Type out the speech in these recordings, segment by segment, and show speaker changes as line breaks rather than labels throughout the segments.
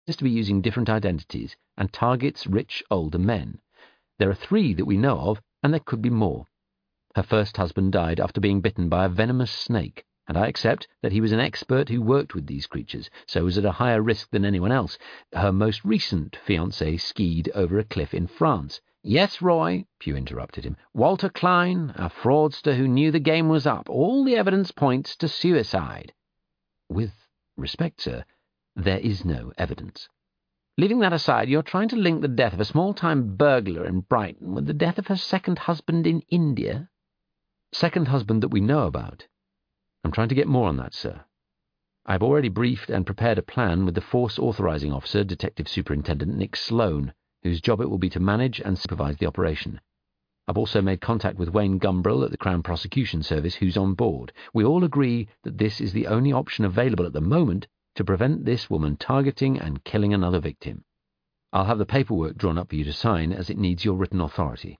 to be using different identities and targets rich older men. There are 3 that we know of, and there could be more. Her first husband died after being bitten by a venomous snake, and I accept that he was an expert who worked with these creatures, so was at a higher risk than anyone else. Her most recent fiancé skied over a cliff in France. Yes, Roy, Pugh interrupted him. Walter Klein, a fraudster who knew the game was up. All the evidence points to suicide. With respect, sir, there is no evidence. Leaving that aside, you're trying to link the death of a small-time burglar in Brighton with the death of her second husband in India? Second husband that we know about. I'm trying to get more on that, sir. I've already briefed and prepared a plan with the Force Authorizing Officer, Detective Superintendent Nick Sloan, whose job it will be to manage and supervise the operation. I've also made contact with Wayne Gumbrill at the Crown Prosecution Service, who's on board. We all agree that this is the only option available at the moment to prevent this woman targeting and killing another victim. I'll have the paperwork drawn up for you to sign, as it needs your written authority.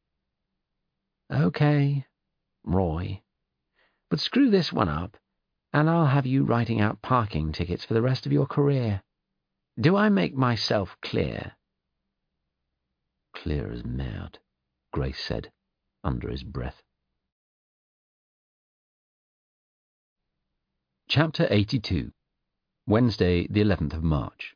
Okay, Roy. But screw this one up, and I'll have you writing out parking tickets for the rest of your career. Do I make myself clear? Clear as mud, Grace said, under his breath. Chapter 82. Wednesday, the 11th of March.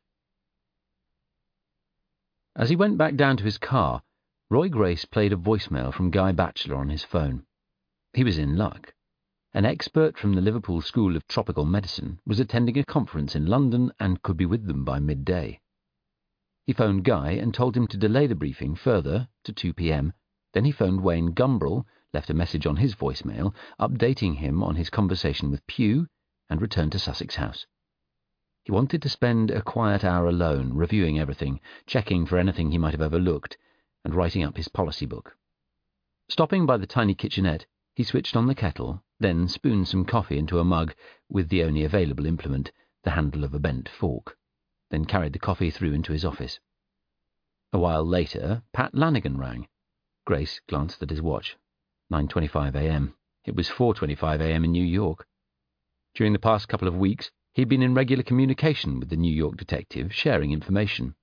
As he went back down to his car, Roy Grace played a voicemail from Guy Batchelor on his phone. He was in luck. An expert from the Liverpool School of Tropical Medicine was attending a conference in London and could be with them by midday. He phoned Guy and told him to delay the briefing further to 2 p.m. Then he phoned Wayne Gumbrill, left a message on his voicemail, updating him on his conversation with Pugh, and returned to Sussex House. He wanted to spend a quiet hour alone, reviewing everything, checking for anything he might have overlooked, and writing up his policy book. Stopping by the tiny kitchenette, he switched on the kettle, then spooned some coffee into a mug with the only available implement, the handle of a bent fork, then carried the coffee through into his office. A while later, Pat Lanigan rang. Grace glanced at his watch. 9:25 a.m. It was 4:25 a.m. in New York. During the past couple of weeks, he'd been in regular communication with the New York detective, sharing information.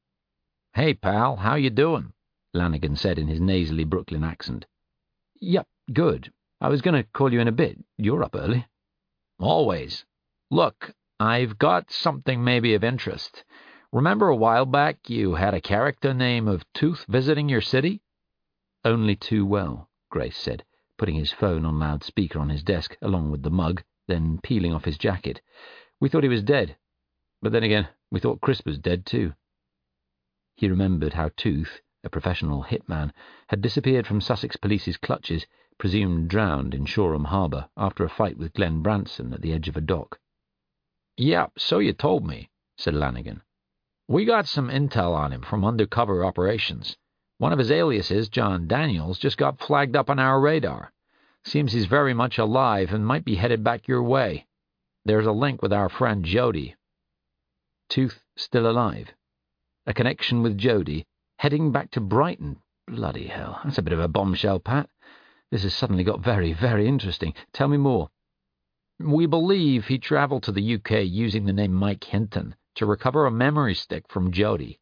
"Hey, pal, how you doing?" Lanigan said in his nasally Brooklyn accent. "Yep, good. I was going to call you in a bit. You're up early." "Always. Look, I've got something maybe of interest. Remember a while back you had a character named of Tooth visiting your city?" "Only too well," Grace said, putting his phone on loudspeaker on his desk along with the mug, then peeling off his jacket. "We thought he was dead. But then again, we thought Chris was dead too." He remembered how Tooth, a professional hitman, had disappeared from Sussex Police's clutches, presumed drowned in Shoreham Harbour after a fight with Glenn Branson at the edge of a dock. "Yeah, so you told me," said Lanigan. "We got some intel on him from undercover operations. One of his aliases, John Daniels, just got flagged up on our radar. Seems he's very much alive and might be headed back your way. There's a link with our friend Jody." Tooth still alive? A connection with Jody, heading back to Brighton? Bloody hell, that's a bit of a bombshell, Pat. This has suddenly got very, very interesting. Tell me more. "We believe he travelled to the UK using the name Mike Hinton to recover a memory stick from Jody."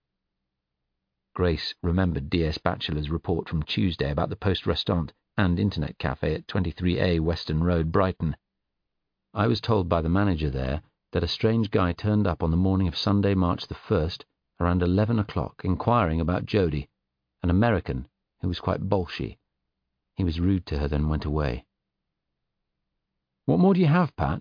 Grace remembered D.S. Batchelor's report from Tuesday about the Post Restaurant and Internet Cafe at 23A Western Road, Brighton. "I was told by the manager there that a strange guy turned up on the morning of Sunday, March the 1st, around 11 o'clock, inquiring about Jody, an American who was quite bolshy. He was rude to her, then went away." "What more do you have, Pat?"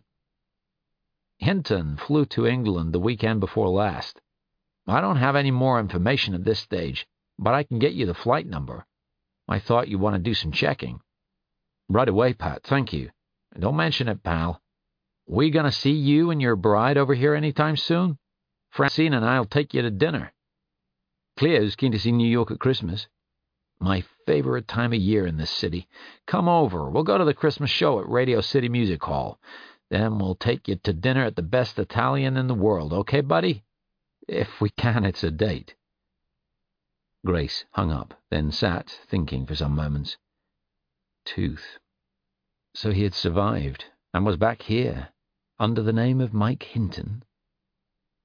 "Hinton flew to England the weekend before last. I don't have any more information at this stage, but I can get you the flight number. I thought you'd want to do some checking." "Right away, Pat, thank you." "Don't mention it, pal. We gonna see you and your bride over here anytime soon? Francine and I'll take you to dinner." "Cleo's keen to see New York at Christmas." "My favorite time of year in this city. Come over. We'll go to the Christmas show at Radio City Music Hall. Then we'll take you to dinner at the best Italian in the world, okay, buddy? If we can, it's a date." Grace hung up, then sat, thinking for some moments. Tooth. So he had survived, and was back here, under the name of Mike Hinton.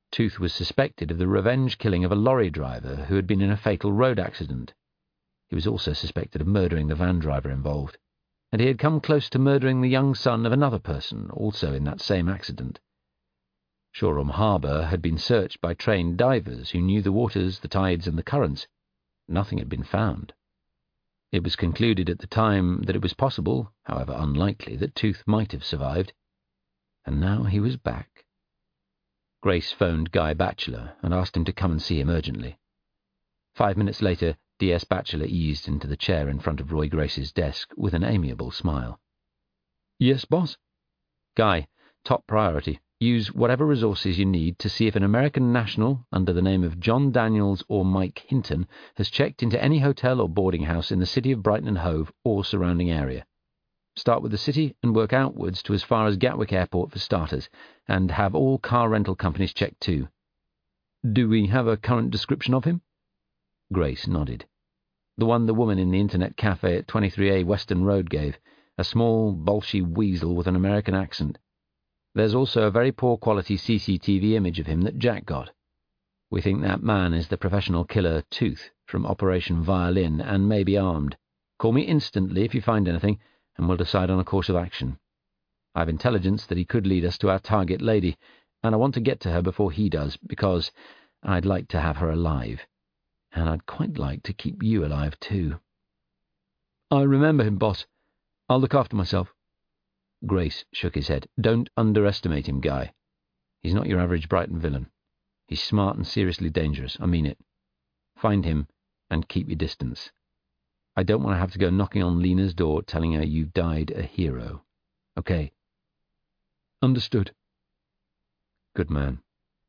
Tooth was suspected of the revenge killing of a lorry driver who had been in a fatal road accident. He was also suspected of murdering the van driver involved, and he had come close to murdering the young son of another person, also in that same accident. Shoreham Harbour had been searched by trained divers who knew the waters, the tides, and the currents. Nothing had been found. It was concluded at the time that it was possible, however unlikely, that Tooth might have survived. And now he was back. Grace phoned Guy Batchelor and asked him to come and see him urgently. 5 minutes later, D.S. Batchelor eased into the chair in front of Roy Grace's desk with an amiable smile. "Yes, boss?" "Guy, top priority. Use whatever resources you need to see if an American national under the name of John Daniels or Mike Hinton has checked into any hotel or boarding house in the city of Brighton and Hove or surrounding area. Start with the city and work outwards to as far as Gatwick Airport for starters, and have all car rental companies checked too." "Do we have a current description of him?" Grace nodded. "The one the woman in the Internet Cafe at 23A Western Road gave, a small, bolshy weasel with an American accent. There's also a very poor quality CCTV image of him that Jack got. We think that man is the professional killer Tooth from Operation Violin and may be armed. Call me instantly if you find anything, and we'll decide on a course of action. I've intelligence that he could lead us to our target lady, and I want to get to her before he does, because I'd like to have her alive. And I'd quite like to keep you alive too." "I remember him, boss. I'll look after myself." Grace shook his head. "Don't underestimate him, Guy. He's not your average Brighton villain. He's smart and seriously dangerous, I mean it. Find him and keep your distance. I don't want to have to go knocking on Lena's door telling her you died a hero. Okay?" "Understood." "Good man."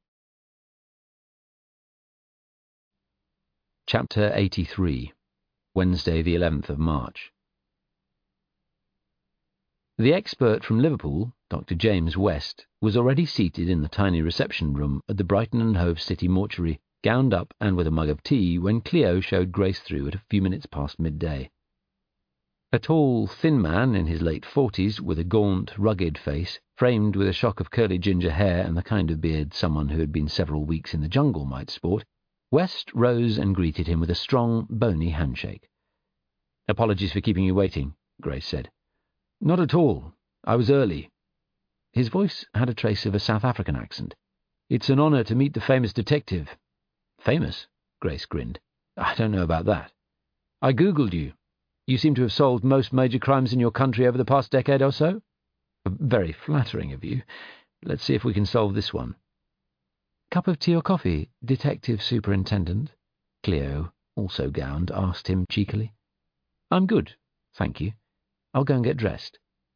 Chapter 83. Wednesday, the 11th of March. The expert from Liverpool, Dr. James West, was already seated in the tiny reception room at the Brighton and Hove City mortuary, gowned up and with a mug of tea, when Cleo showed Grace through at a few minutes past midday. A tall, thin man in his late 40s, with a gaunt, rugged face, framed with a shock of curly ginger hair and the kind of beard someone who had been several weeks in the jungle might sport, West rose and greeted him with a strong, bony handshake. "Apologies for keeping you waiting," Grace said. "Not at all. I was early." His voice had a trace of a South African accent. "It's an honor to meet the famous detective." "Famous?" Grace grinned. "I don't know about that." "I Googled you. You seem to have solved most major crimes in your country over the past decade or so." "Very flattering of you. Let's see if we can solve this one." "Cup of tea or coffee, Detective Superintendent?" Cleo, also gowned, asked him cheekily. "I'm good, thank you. I'll go and get dressed."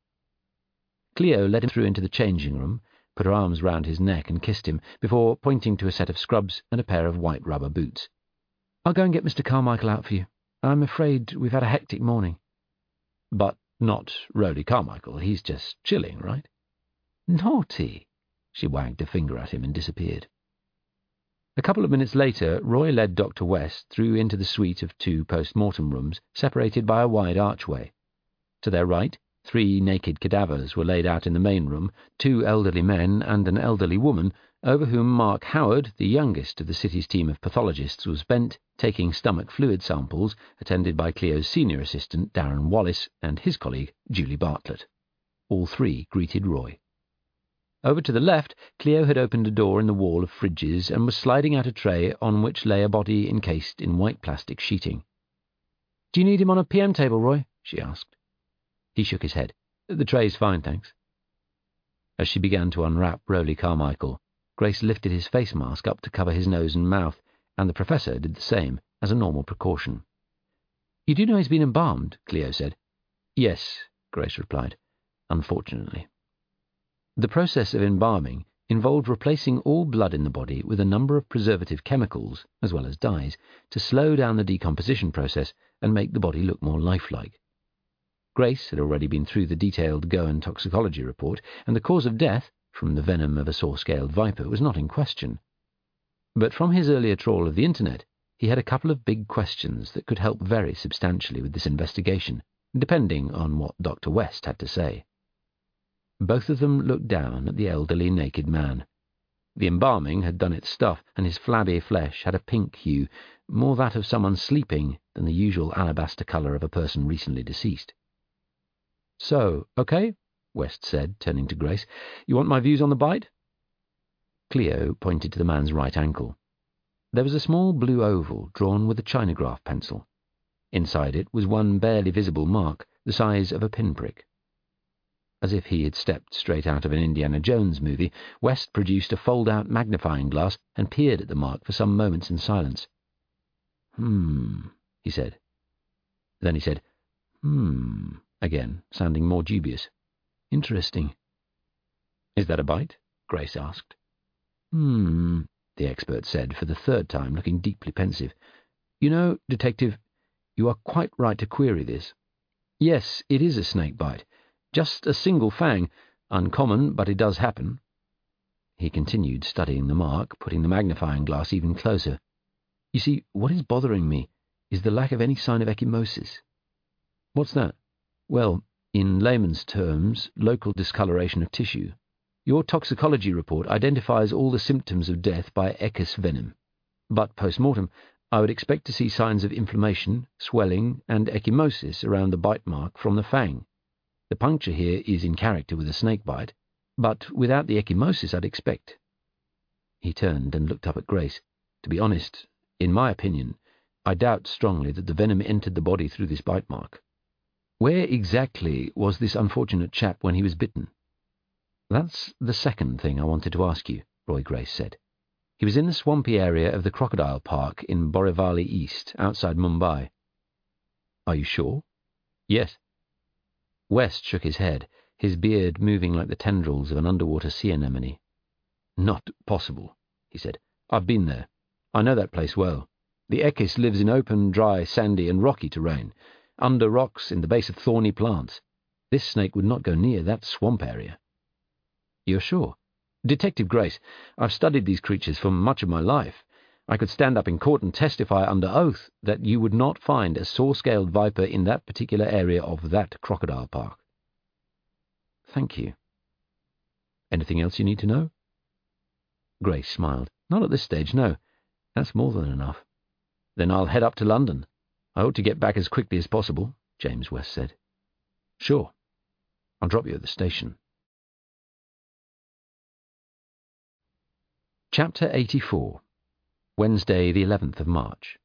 Cleo led him through into the changing room, put her arms round his neck and kissed him, before pointing to a set of scrubs and a pair of white rubber boots. "I'll go and get Mr. Carmichael out for you. I'm afraid we've had a hectic morning." "But not Rowley Carmichael. He's just chilling, right?" "Naughty." She wagged a finger at him and disappeared. A couple of minutes later, Roy led Dr. West through into the suite of 2 post-mortem rooms, separated by a wide archway. To their right, 3 naked cadavers were laid out in the main room, 2 elderly men and an elderly woman, over whom Mark Howard, the youngest of the city's team of pathologists, was bent, taking stomach fluid samples, attended by Cleo's senior assistant, Darren Wallace, and his colleague, Julie Bartlett. All 3 greeted Roy. Over to the left, Cleo had opened a door in the wall of fridges and was sliding out a tray on which lay a body encased in white plastic sheeting. "Do you need him on a PM table, Roy?" she asked. He shook his head. "The tray's fine, thanks." As she began to unwrap Rowley Carmichael, Grace lifted his face mask up to cover his nose and mouth, and the professor did the same, as a normal precaution. "You do know he's been embalmed?" Cleo said. "Yes," Grace replied. "Unfortunately." The process of embalming involved replacing all blood in the body with a number of preservative chemicals, as well as dyes, to slow down the decomposition process and make the body look more lifelike. Grace had already been through the detailed Goen toxicology report, and the cause of death, from the venom of a saw-scaled viper, was not in question. But from his earlier trawl of the Internet, he had a couple of big questions that could help very substantially with this investigation, depending on what Dr. West had to say. Both of them looked down at the elderly naked man. The embalming had done its stuff, and his flabby flesh had a pink hue, more that of someone sleeping than the usual alabaster colour of a person recently deceased. "So, okay?" West said, turning to Grace. "You want my views on the bite?" Cleo pointed to the man's right ankle. There was a small blue oval drawn with a chinograph pencil. Inside it was one barely visible mark, the size of a pinprick. As if he had stepped straight out of an Indiana Jones movie, West produced a fold-out magnifying glass and peered at the mark for some moments in silence. He said. Then he said, again, sounding more dubious. "Interesting." "Is that a bite?" Grace asked. The expert said for the third time, looking deeply pensive. "You know, Detective, you are quite right to query this. Yes, it is a snake bite. Just a single fang. Uncommon, but it does happen." He continued studying the mark, putting the magnifying glass even closer. "You see, what is bothering me is the lack of any sign of ecchymosis." "What's that?" "Well, in layman's terms, local discoloration of tissue. Your toxicology report identifies all the symptoms of death by Equus venom. But post-mortem, I would expect to see signs of inflammation, swelling, and ecchymosis around the bite mark from the fang. The puncture here is in character with a snake bite, but without the ecchymosis I'd expect." He turned and looked up at Grace. "To be honest, in my opinion, I doubt strongly that the venom entered the body through this bite mark. Where exactly was this unfortunate chap when he was bitten?" "That's the second thing I wanted to ask you," Roy Grace said. "He was in the swampy area of the Crocodile Park in Borivali East, outside Mumbai." "Are you sure?" "Yes." West shook his head, his beard moving like the tendrils of an underwater sea anemone. "Not possible," he said. "I've been there. I know that place well. The Equus lives in open, dry, sandy and rocky terrain, under rocks in the base of thorny plants. This snake would not go near that swamp area." "You're sure?" "Detective Grace, I've studied these creatures for much of my life. I could stand up in court and testify under oath that you would not find a saw-scaled viper in that particular area of that crocodile park." "Thank you. Anything else you need to know?" Grace smiled. "Not at this stage, no. That's more than enough." "Then I'll head up to London. I ought to get back as quickly as possible," James West said. "Sure. I'll drop you at the station." Chapter 84. Wednesday, the 11th of March.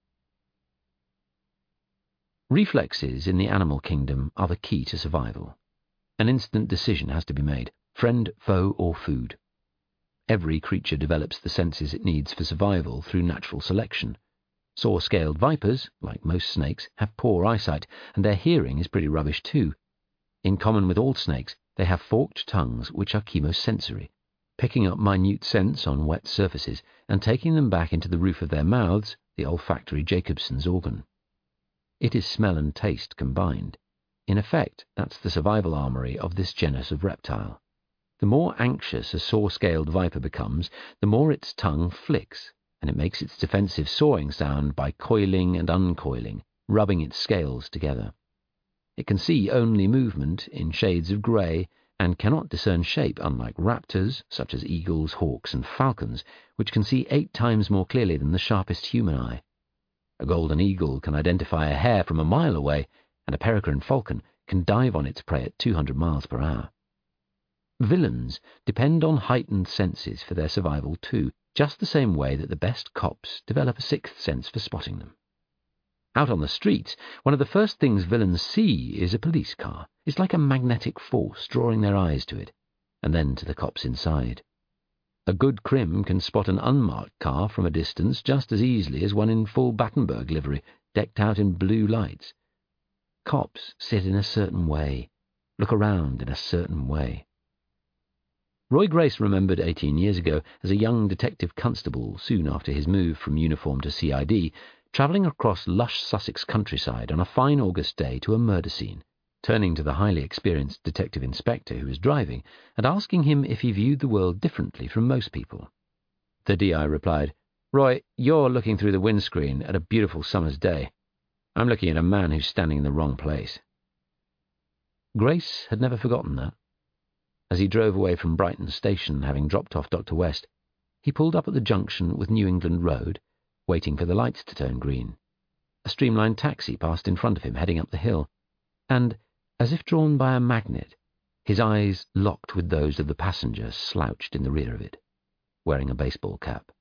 Reflexes in the animal kingdom are the key to survival. An instant decision has to be made: friend, foe, or food. Every creature develops the senses it needs for survival through natural selection. Saw-scaled vipers, like most snakes, have poor eyesight, and their hearing is pretty rubbish too. In common with all snakes, they have forked tongues which are chemosensory, picking up minute scents on wet surfaces and taking them back into the roof of their mouths, the olfactory Jacobson's organ. It is smell and taste combined. In effect, that's the survival armory of this genus of reptile. The more anxious a saw-scaled viper becomes, the more its tongue flicks, and it makes its defensive sawing sound by coiling and uncoiling, rubbing its scales together. It can see only movement in shades of grey, and cannot discern shape, unlike raptors, such as eagles, hawks, and falcons, which can see 8 times more clearly than the sharpest human eye. A golden eagle can identify a hare from a mile away, and a peregrine falcon can dive on its prey at 200 miles per hour. Villains depend on heightened senses for their survival too, just the same way that the best cops develop a 6th sense for spotting them. Out on the streets, one of the first things villains see is a police car. It's like a magnetic force drawing their eyes to it, and then to the cops inside. A good crim can spot an unmarked car from a distance just as easily as one in full Battenberg livery, decked out in blue lights. Cops sit in a certain way, look around in a certain way. Roy Grace remembered 18 years ago as a young detective constable, soon after his move from uniform to CID, travelling across lush Sussex countryside on a fine August day to a murder scene, turning to the highly experienced detective inspector who was driving and asking him if he viewed the world differently from most people. The DI replied, "Roy, you're looking through the windscreen at a beautiful summer's day. I'm looking at a man who's standing in the wrong place." Grace had never forgotten that. As he drove away from Brighton station, having dropped off Dr. West, He pulled up at the junction with New England Road, waiting for the lights to turn green. A streamlined taxi passed in front of him, heading up the hill, and, as if drawn by a magnet, his eyes locked with those of the passenger slouched in the rear of it, wearing a baseball cap.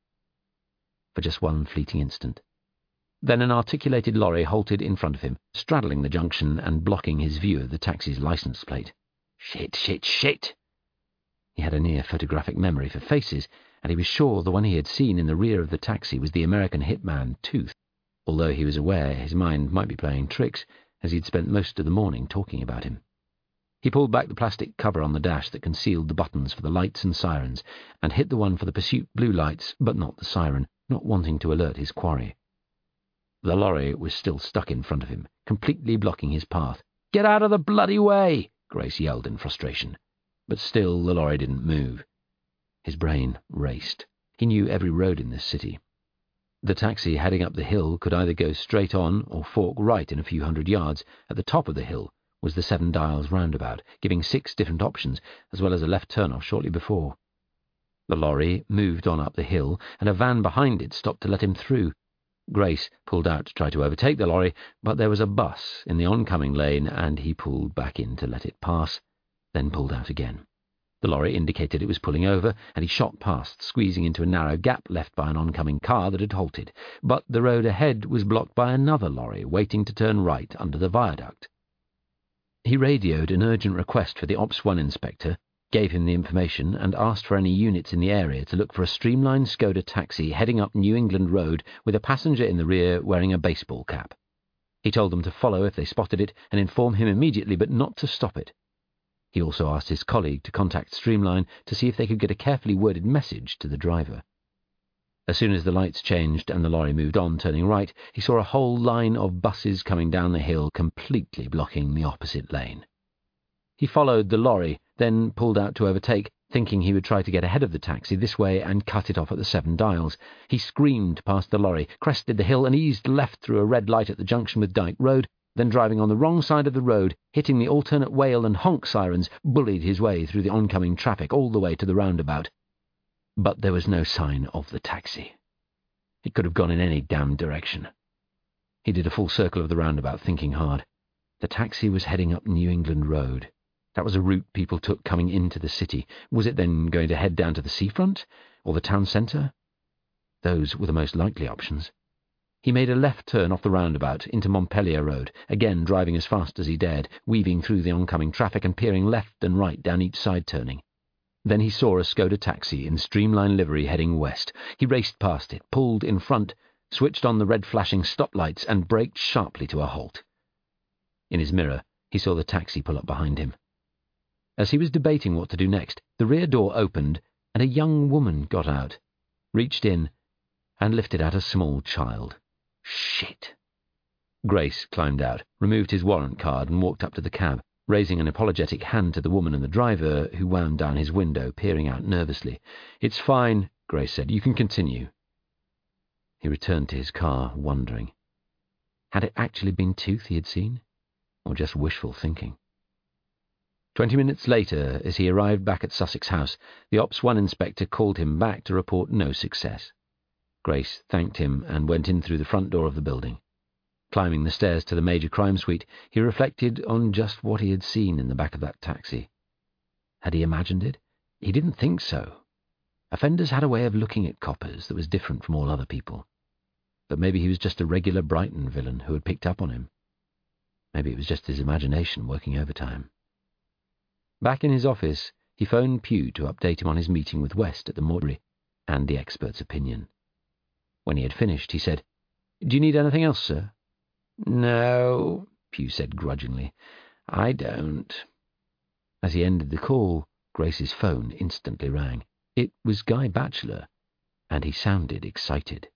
For just one fleeting instant. Then an articulated lorry halted in front of him, straddling the junction and blocking his view of the taxi's license plate. Shit, shit, shit! He had a near photographic memory for faces, and he was sure the one he had seen in the rear of the taxi was the American hitman Tooth, although he was aware his mind might be playing tricks, as he'd spent most of the morning talking about him. He pulled back the plastic cover on the dash that concealed the buttons for the lights and sirens, and hit the one for the pursuit blue lights, but not the siren, not wanting to alert his quarry. The lorry was still stuck in front of him, completely blocking his path. "Get out of the bloody way!" Grace yelled in frustration. But still the lorry didn't move. His brain raced. He knew every road in this city. The taxi heading up the hill could either go straight on or fork right in a few hundred yards. At the top of the hill was the Seven Dials roundabout, giving 6 different options, as well as a left turn-off shortly before. The lorry moved on up the hill, and a van behind it stopped to let him through. Grace pulled out to try to overtake the lorry, but there was a bus in the oncoming lane, and he pulled back in to let it pass, then pulled out again. The lorry indicated it was pulling over, and he shot past, squeezing into a narrow gap left by an oncoming car that had halted. But the road ahead was blocked by another lorry, waiting to turn right under the viaduct. He radioed an urgent request for the Ops 1 inspector, gave him the information, and asked for any units in the area to look for a streamlined Skoda taxi heading up New England Road with a passenger in the rear wearing a baseball cap. He told them to follow if they spotted it and inform him immediately, but not to stop it. He also asked his colleague to contact Streamline to see if they could get a carefully worded message to the driver. As soon as the lights changed and the lorry moved on, turning right, he saw a whole line of buses coming down the hill, completely blocking the opposite lane. He followed the lorry, then pulled out to overtake, thinking he would try to get ahead of the taxi this way and cut it off at the Seven Dials. He screamed past the lorry, crested the hill and eased left through a red light at the junction with Dyke Road, then driving on the wrong side of the road, hitting the alternate wail and honk sirens, bullied his way through the oncoming traffic all the way to the roundabout. But there was no sign of the taxi. It could have gone in any damned direction. He did a full circle of the roundabout, thinking hard. The taxi was heading up New England Road. That was a route people took coming into the city. Was it then going to head down to the seafront, or the town centre? Those were the most likely options. He made a left turn off the roundabout into Montpelier Road, again driving as fast as he dared, weaving through the oncoming traffic and peering left and right down each side turning. Then he saw a Skoda taxi in Streamline livery heading west. He raced past it, pulled in front, switched on the red flashing stoplights and braked sharply to a halt. In his mirror, he saw the taxi pull up behind him. As he was debating what to do next, the rear door opened and a young woman got out, reached in, and lifted out a small child. Shit! Grace climbed out, removed his warrant card and walked up to the cab, raising an apologetic hand to the woman and the driver, who wound down his window, peering out nervously. "It's fine," Grace said. "You can continue." He returned to his car, wondering. Had it actually been Tooth he had seen, or just wishful thinking? 20 minutes later, as he arrived back at Sussex House, the Ops 1 inspector called him back to report no success. Grace thanked him and went in through the front door of the building. Climbing the stairs to the major crime suite, he reflected on just what he had seen in the back of that taxi. Had he imagined it? He didn't think so. Offenders had a way of looking at coppers that was different from all other people. But maybe he was just a regular Brighton villain who had picked up on him. Maybe it was just his imagination working overtime. Back in his office, he phoned Pugh to update him on his meeting with West at the mortuary and the expert's opinion. When he had finished, he said, "Do you need anything else, sir?" "No," Pugh said grudgingly. "I don't." As he ended the call, Grace's phone instantly rang. It was Guy Batchelor, and he sounded excited.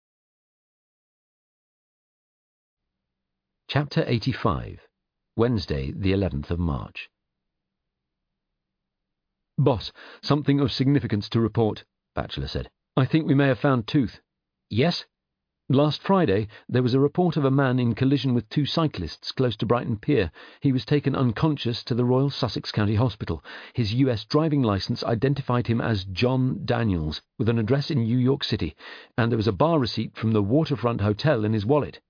Chapter 85. Wednesday, the 11th of March. "Boss, something of significance to report," Batchelor said. "I think we may have found Tooth." "Yes?"
Last Friday, there was a report of a man in collision with 2 cyclists close to Brighton Pier. He was taken unconscious to the Royal Sussex County Hospital. His US driving licence identified him as John Daniels, with an address in New York City, and there was a bar receipt from the Waterfront Hotel in his wallet.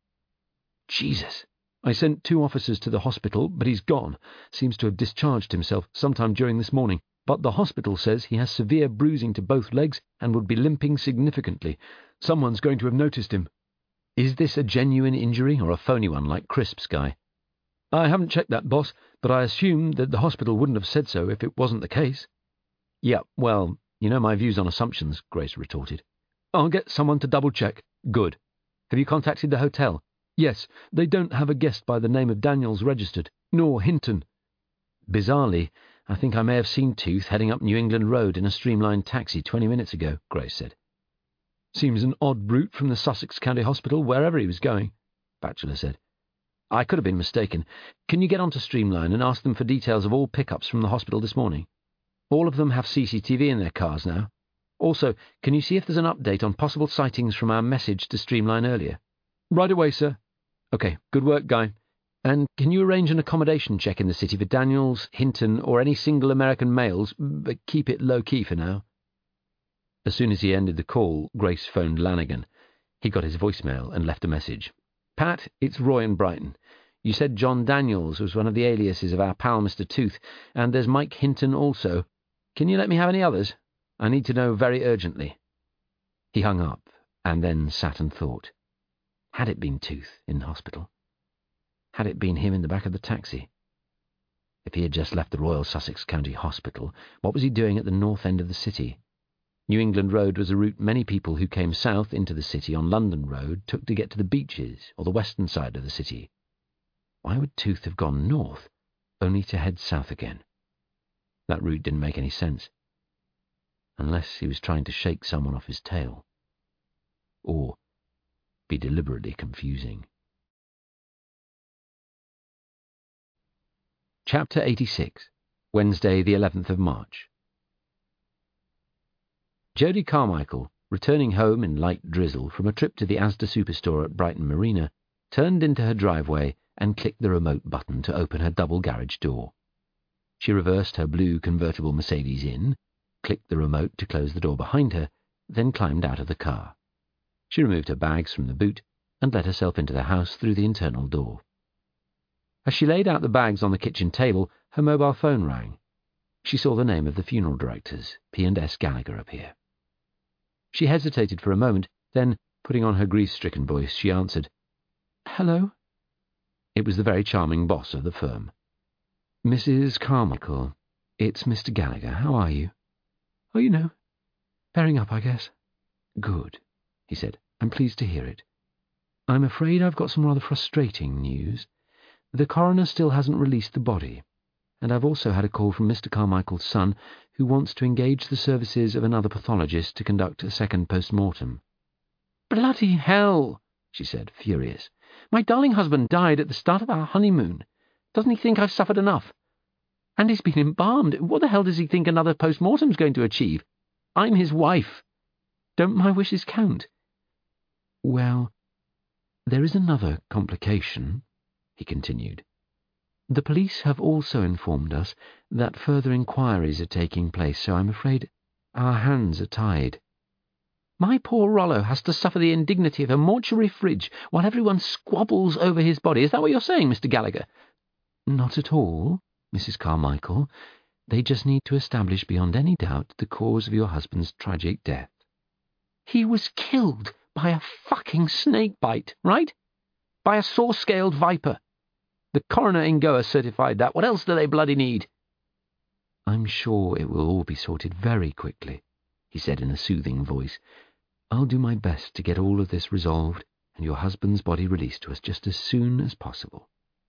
Jesus! I sent 2 officers to the hospital, but he's gone. Seems to have discharged himself sometime during this morning. But the hospital says he has severe bruising to both legs and would be limping significantly. Someone's going to have noticed him. Is this a genuine injury or a phony one like Crisp's guy? I haven't checked that, boss, but I assume that the hospital wouldn't have said so if it wasn't the case. Yeah, well, you know my views on assumptions, Grace retorted. I'll get someone to double-check. Good. Have you contacted the hotel? Yes, they don't have a guest by the name of Daniels registered, nor Hinton. Bizarrely, I think I may have seen Tooth heading up New England Road in a streamlined taxi 20 minutes ago, Grace said. Seems an odd route from the Sussex County Hospital, wherever he was going, Batchelor said. I could have been mistaken. Can you get onto Streamline and ask them for details of all pickups from the hospital this morning? All of them have CCTV in their cars now. Also, can you see if there's an update on possible sightings from our message to Streamline earlier? Right away, sir. Okay, good work, Guy. And can you arrange an accommodation check in the city for Daniels, Hinton, or any single American males, but keep it low-key for now? As soon as he ended the call, Grace phoned Lanigan. He got his voicemail and left a message. Pat, it's Roy in Brighton. You said John Daniels was one of the aliases of our pal Mr. Tooth, and there's Mike Hinton also. Can you let me have any others? I need to know very urgently. He hung up, and then sat and thought. Had it been Tooth in hospital? Had it been him in the back of the taxi? If he had just left the Royal Sussex County Hospital, what was he doing at the north end of the city? New England Road was a route many people who came south into the city on London Road took to get to the beaches or the western side of the city. Why would Tooth have gone north, only to head south again? That route didn't make any sense. Unless he was trying to shake someone off his tail. Or be deliberately confusing. Chapter 86, Wednesday the 11th of March. Jodie Carmichael, returning home in light drizzle from a trip to the Asda superstore at Brighton Marina, turned into her driveway and clicked the remote button to open her double garage door. She reversed her blue convertible Mercedes in, clicked the remote to close the door behind her, then climbed out of the car. She removed her bags from the boot and let herself into the house through the internal door. As she laid out the bags on the kitchen table, her mobile phone rang. She saw the name of the funeral directors, P&S Gallagher, appear. She hesitated for a moment, then, putting on her grief-stricken voice, she answered, "Hello?" It was the very charming boss of the firm. "Mrs. Carmichael, it's Mr. Gallagher. How are you?" "Oh, you know. Bearing up, I guess." "Good," he said. "I'm pleased to hear it. I'm afraid I've got some rather frustrating news. The coroner still hasn't released the body, and I've also had a call from Mr. Carmichael's son, who wants to engage the services of another pathologist to conduct a second post-mortem." "Bloody hell," she said, furious. "My darling husband died at the start of our honeymoon. Doesn't he think I've suffered enough? And he's been embalmed. What the hell does he think another post-mortem's going to achieve? I'm his wife. Don't my wishes count?" "Well, there is another complication," he continued. "The police have also informed us that further inquiries are taking place, so I'm afraid our hands are tied." "My poor Rollo has to suffer the indignity of a mortuary fridge while everyone squabbles over his body. Is that what you're saying, Mr. Gallagher?" "Not at all, Mrs. Carmichael. They just need to establish beyond any doubt the cause of your husband's tragic death." "He was killed by a fucking snake bite, right? By a saw-scaled viper. The coroner in Goa certified that. What else do they bloody need?" "I'm sure it will all be sorted very quickly," he said in a soothing voice. "I'll do my best to get all of this resolved and your husband's body released to us just as soon as possible."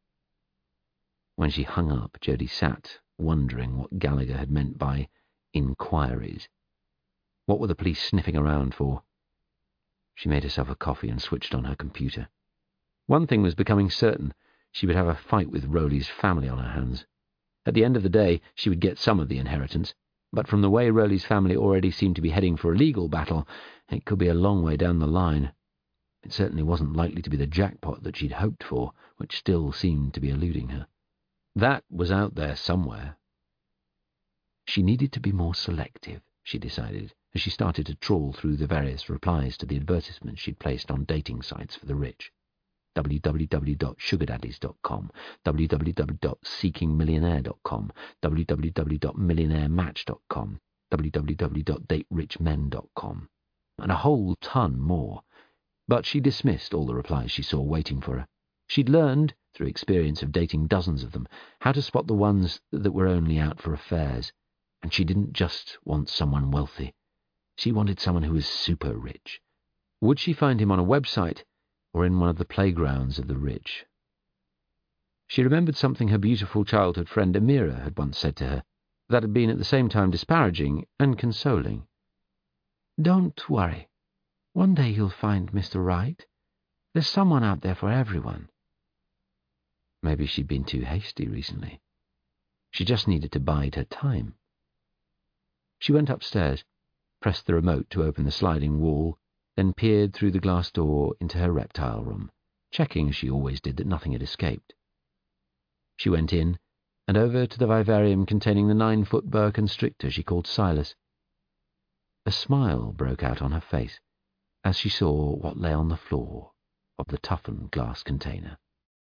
When she hung up, Jodie sat, wondering what Gallagher had meant by inquiries. What were the police sniffing around for? She made herself a coffee and switched on her computer. One thing was becoming certain. She would have a fight with Rowley's family on her hands. At the end of the day, she would get some of the inheritance, but from the way Rowley's family already seemed to be heading for a legal battle, it could be a long way down the line. It certainly wasn't likely to be the jackpot that she'd hoped for, which still seemed to be eluding her. That was out there somewhere. She needed to be more selective, she decided, as she started to trawl through the various replies to the advertisements she'd placed on dating sites for the rich. www.sugardaddies.com, www.seekingmillionaire.com, www.millionairematch.com, www.daterichmen.com, and a whole ton more. But she dismissed all the replies she saw waiting for her. She'd learned, through experience of dating dozens of them, how to spot the ones that were only out for affairs. And she didn't just want someone wealthy. She wanted someone who was super rich. Would she find him on a website or in one of the playgrounds of the rich? She remembered something her beautiful childhood friend Amira had once said to her that had been at the same time disparaging and consoling. "Don't worry. One day you'll find Mr. Right. There's someone out there for everyone." Maybe she'd been too hasty recently. She just needed to bide her time. She went upstairs, pressed the remote to open the sliding wall, then peered through the glass door into her reptile room, checking as she always did that nothing had escaped. She went in and over to the vivarium containing the 9-foot boa constrictor she called Silas. A smile broke out on her face as she saw what lay on the floor of the toughened glass container.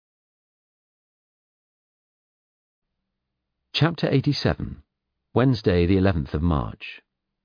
Chapter 87. Wednesday, the 11th of March.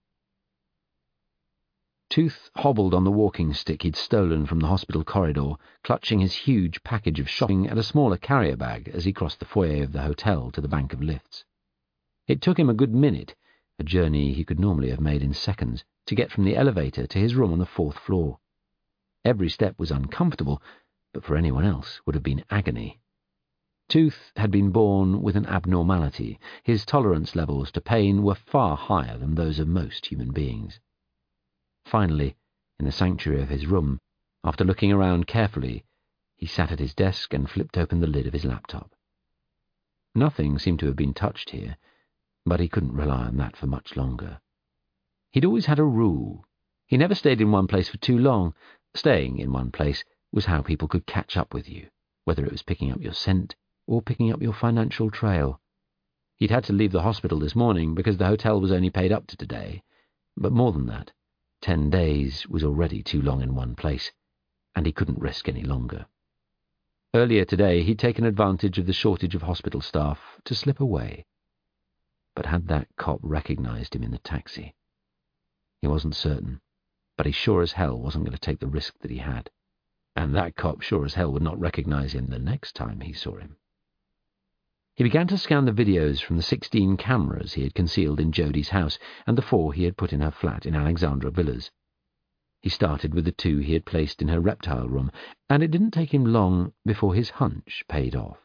Tooth hobbled on the walking stick he'd stolen from the hospital corridor, clutching his huge package of shopping at a smaller carrier bag as he crossed the foyer of the hotel to the bank of lifts. It took him a good minute, a journey he could normally have made in seconds, to get from the elevator to his room on the 4th floor. Every step was uncomfortable, but for anyone else would have been agony. Tooth had been born with an abnormality. His tolerance levels to pain were far higher than those of most human beings. Finally, in the sanctuary of his room, after looking around carefully, he sat at his desk and flipped open the lid of his laptop. Nothing seemed to have been touched here, but he couldn't rely on that for much longer. He'd always had a rule. He never stayed in one place for too long. Staying in one place was how people could catch up with you, whether it was picking up your scent or picking up your financial trail. He'd had to leave the hospital this morning because the hotel was only paid up to today, but more than that, 10 days was already too long in one place, and he couldn't risk any longer. Earlier today, he'd taken advantage of the shortage of hospital staff to slip away. But had that cop recognized him in the taxi? He wasn't certain, but he sure as hell wasn't going to take the risk that he had. And that cop sure as hell would not recognize him the next time he saw him. He began to scan the videos from the 16 cameras he had concealed in Jodie's house and the 4 he had put in her flat in Alexandra Villas. He started with the 2 he had placed in her reptile room, and it didn't take him long before his hunch paid off.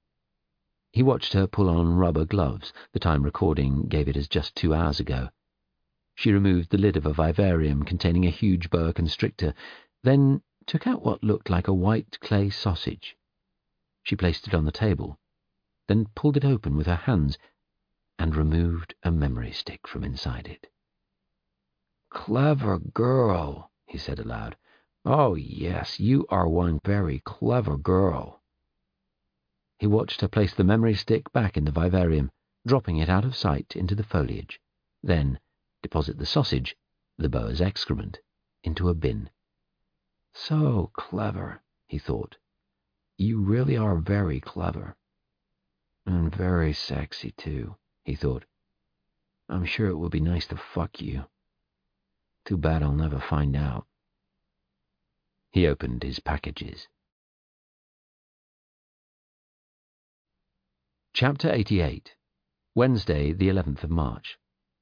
He watched her pull on rubber gloves. The time recording gave it as just 2 hours ago. She removed the lid of a vivarium containing a huge boa constrictor, then took out what looked like a white clay sausage. She placed it on the table, then pulled it open with her hands and removed a memory stick from inside it. "Clever girl," he said aloud. "Oh, yes, you are one very clever girl." He watched her place the memory stick back in the vivarium, dropping it out of sight into the foliage, then deposit the sausage, the boa's excrement, into a bin. "So clever," he thought. "You really are very clever. And very sexy, too," he thought. "I'm sure it would be nice to fuck you. Too bad I'll never find out." He opened his packages. Chapter 88. Wednesday, the 11th of March.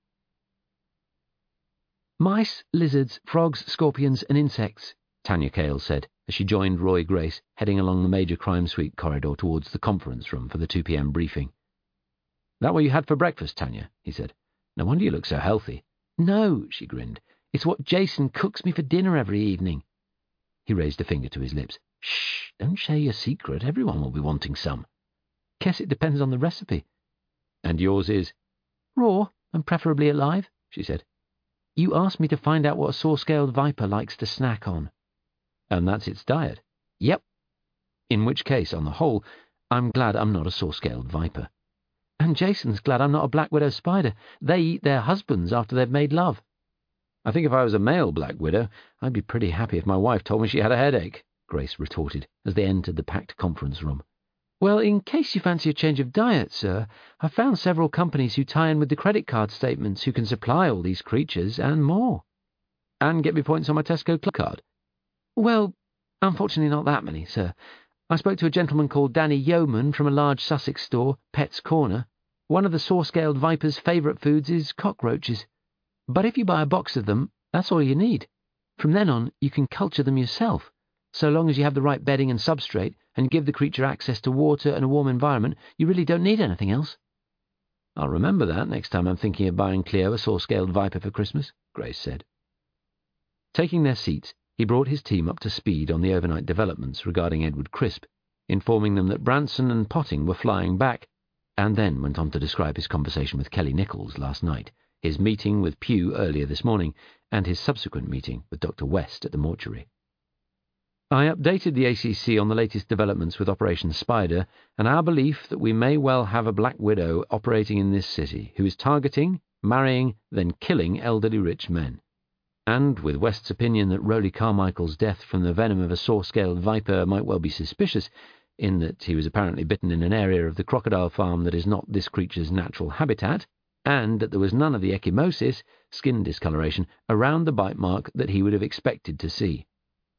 "Mice, lizards, frogs, scorpions, and insects," Tanya Cale said, as she joined Roy Grace, heading along the major crime suite corridor towards the conference room for the 2 p.m. briefing. "That what you had for breakfast, Tanya?" he said. "No wonder you look so healthy." "No," she grinned. "It's what Jason cooks me for dinner every evening." He raised a finger to his lips. "Shh, don't share your secret. Everyone will be wanting some." "Guess it depends on the recipe." "And yours is?" "Raw, and preferably alive," she said. "You asked me to find out what a saw-scaled viper likes to snack on." And that's its diet?
Yep.
In which case, on the whole, I'm glad I'm not a saw-scaled viper.
And Jason's glad I'm not a black widow spider. They eat their husbands after they've made love.
I think if I was a male black widow, I'd be pretty happy if my wife told me she had a headache, Grace retorted as they entered the packed conference room.
Well, in case you fancy a change of diet, sir, I've found several companies who tie in with the credit card statements who can supply all these creatures and more.
And get me points on my Tesco Club card?
Well, unfortunately not that many, sir. I spoke to a gentleman called Danny Yeoman from a large Sussex store, Pet's Corner. One of the saw-scaled viper's favourite foods is cockroaches. But if you buy a box of them, that's all you need. From then on, you can culture them yourself. So long as you have the right bedding and substrate and give the creature access to water and a warm environment, you really don't need anything else.
I'll remember that next time I'm thinking of buying Cleo a saw-scaled viper for Christmas, Grace said. Taking their seats, he brought his team up to speed on the overnight developments regarding Edward Crisp, informing them that Branson and Potting were flying back, and then went on to describe his conversation with Kelly Nichols last night, his meeting with Pugh earlier this morning, and his subsequent meeting with Dr. West at the mortuary. I updated the ACC on the latest developments with Operation Spider, and our belief that we may well have a Black Widow operating in this city who is targeting, marrying, then killing elderly rich men. And with West's opinion that Rowley Carmichael's death from the venom of a saw-scaled viper might well be suspicious, in that he was apparently bitten in an area of the crocodile farm that is not this creature's natural habitat, and that there was none of the ecchymosis, skin discoloration, around the bite mark that he would have expected to see.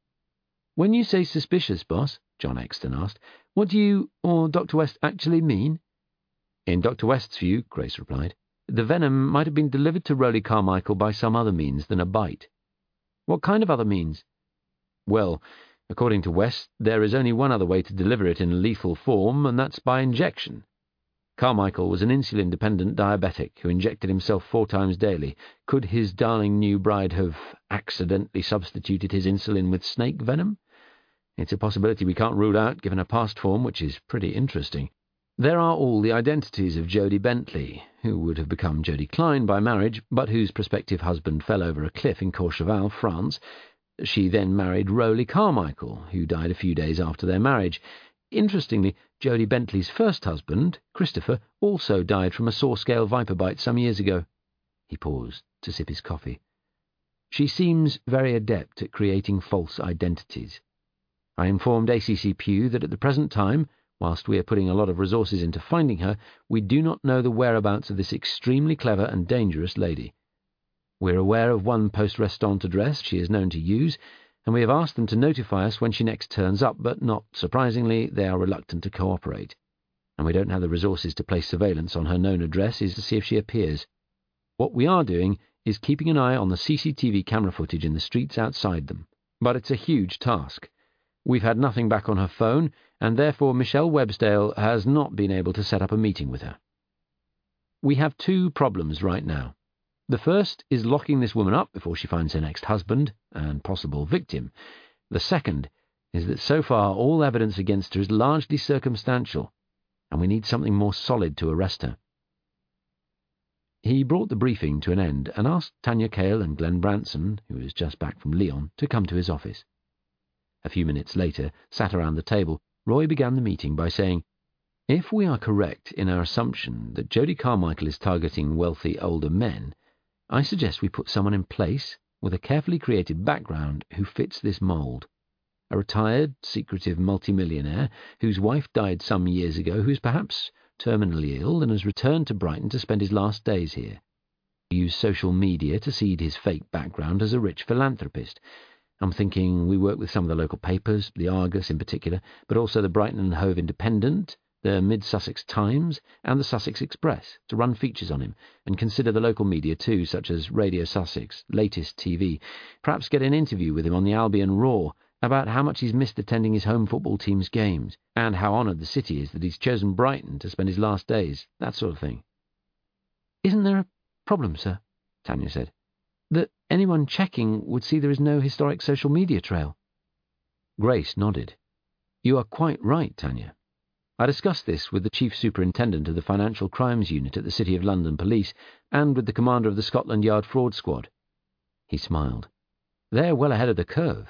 When you say suspicious, boss, John Exton asked, what do you, or Dr. West, actually mean?
In Dr. West's view, Grace replied, the venom might have been delivered to Rowley Carmichael by some other means than a bite.
What kind of other means?
Well, according to West, there is only one other way to deliver it in a lethal form, and that's by injection. Carmichael was an insulin-dependent diabetic who injected himself 4 times daily. Could his darling new bride have accidentally substituted his insulin with snake venom? It's a possibility we can't rule out, given her past form, which is pretty interesting. There are all the identities of Jodie Bentley, who would have become Jodie Klein by marriage, but whose prospective husband fell over a cliff in Courchevel, France. She then married Rowley Carmichael, who died a few days after their marriage. Interestingly, Jodie Bentley's first husband, Christopher, also died from a saw-scale viper bite some years ago. He paused to sip his coffee. She seems very adept at creating false identities. I informed ACC Pugh that at the present time, whilst we are putting a lot of resources into finding her, we do not know the whereabouts of this extremely clever and dangerous lady. We're aware of one post-restaurant address she is known to use, and we have asked them to notify us when she next turns up, but not surprisingly, they are reluctant to cooperate. And we don't have the resources to place surveillance on her known addresses to see if she appears. What we are doing is keeping an eye on the CCTV camera footage in the streets outside them. But it's a huge task. We've had nothing back on her phone, and therefore Michelle Websdale has not been able to set up a meeting with her. We have 2 problems right now. The first is locking this woman up before she finds her next husband and possible victim. The second is that so far all evidence against her is largely circumstantial, and we need something more solid to arrest her. He brought the briefing to an end and asked Tanya Cale and Glenn Branson, who was just back from Lyon, to come to his office. A few minutes later, sat around the table, Roy began the meeting by saying, if we are correct in our assumption that Jodie Carmichael is targeting wealthy older men, I suggest we put someone in place with a carefully created background who fits this mould. A retired, secretive multimillionaire whose wife died some years ago, who is perhaps terminally ill and has returned to Brighton to spend his last days here. Use social media to seed his fake background as a rich philanthropist. I'm thinking we work with some of the local papers, the Argus in particular, but also the Brighton and Hove Independent, the Mid-Sussex Times, and the Sussex Express, to run features on him, and consider the local media too, such as Radio Sussex, Latest TV. Perhaps get an interview with him on the Albion Roar about how much he's missed attending his home football team's games, and how honoured the city is that he's chosen Brighton to spend his last days, that sort of thing.
Isn't there a problem, sir? Tanya said. That anyone checking would see there is no historic social media trail.
Grace nodded. You are quite right, Tanya. I discussed this with the Chief Superintendent of the Financial Crimes Unit at the City of London Police and with the Commander of the Scotland Yard Fraud Squad. He smiled. They're well ahead of the curve,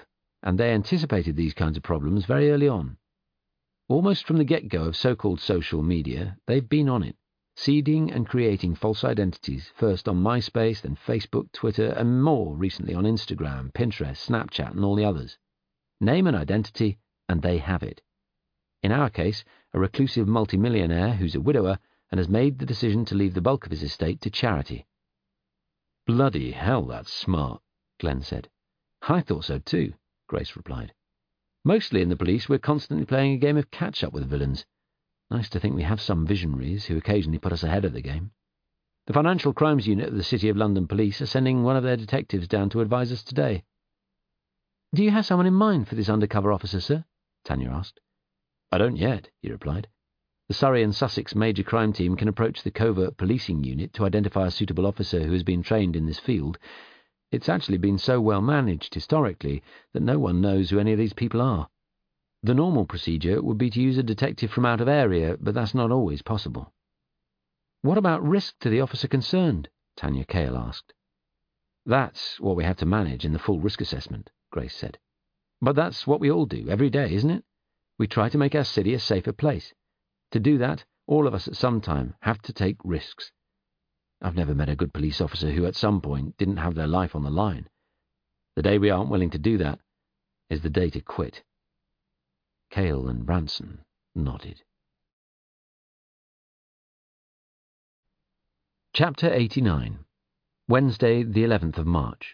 and they anticipated these kinds of problems very early on. Almost from the get-go of so-called social media, they've been on it, seeding and creating false identities, first on MySpace, then Facebook, Twitter, and more recently on Instagram, Pinterest, Snapchat, and all the others. Name and identity, and they have it. In our case, a reclusive multimillionaire who's a widower and has made the decision to leave the bulk of his estate to charity.
Bloody hell, that's smart, Glenn said.
I thought so too, Grace replied. Mostly in the police, we're constantly playing a game of catch-up with villains. Nice to think we have some visionaries who occasionally put us ahead of the game. The Financial Crimes Unit of the City of London Police are sending one of their detectives down to advise us today. Do you have someone in mind for this undercover officer, sir? Tanya asked.
I don't yet, he replied.
The Surrey and Sussex Major Crime Team can approach the Covert Policing Unit to identify a suitable officer who has been trained in this field. It's actually been so well managed historically that no one knows who any of these people are. The normal procedure would be to use a detective from out of area, but that's not always possible. What about risk to the officer concerned? Tanya Cale asked. That's what we have to manage in the full risk assessment, Grace said. But that's what we all do every day, isn't it? We try to make our city a safer place. To do that, all of us at some time have to take risks. I've never met a good police officer who at some point didn't have their life on the line. The day we aren't willing to do that is the day to quit. Cale and Branson nodded. Chapter 89. Wednesday, the 11th of March.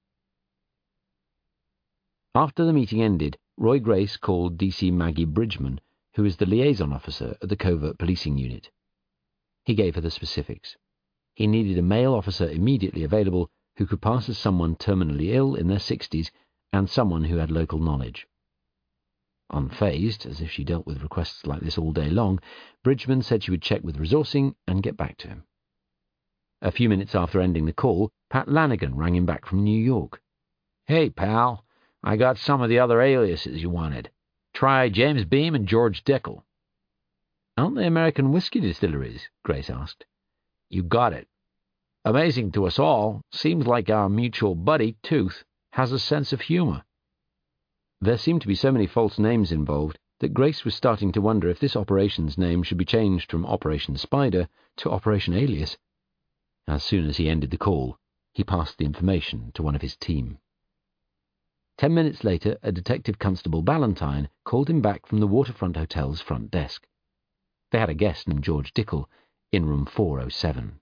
After the meeting ended, Roy Grace called DC Maggie Bridgman, who is the liaison officer at the Covert Policing Unit. He gave her the specifics. He needed a male officer immediately available who could pass as someone terminally ill in their 60s and someone who had local knowledge. Unfazed, as if she dealt with requests like this all day long, Bridgman said she would check with resourcing and get back to him. A few minutes after ending the call, Pat Lanigan rang him back from New York.
Hey, pal, I got some of the other aliases you wanted. Try James Beam and George Dickel.
Aren't they American whiskey distilleries? Grace asked.
You got it. Amazing to us all, seems like our mutual buddy, Tooth, has a sense of humor.
There seemed to be so many false names involved that Grace was starting to wonder if this operation's name should be changed from Operation Spider to Operation Alias. As soon as he ended the call, he passed the information to one of his team. 10 minutes later, a Detective Constable Ballantyne called him back from the Waterfront Hotel's front desk. They had a guest named George Dickel in room 407.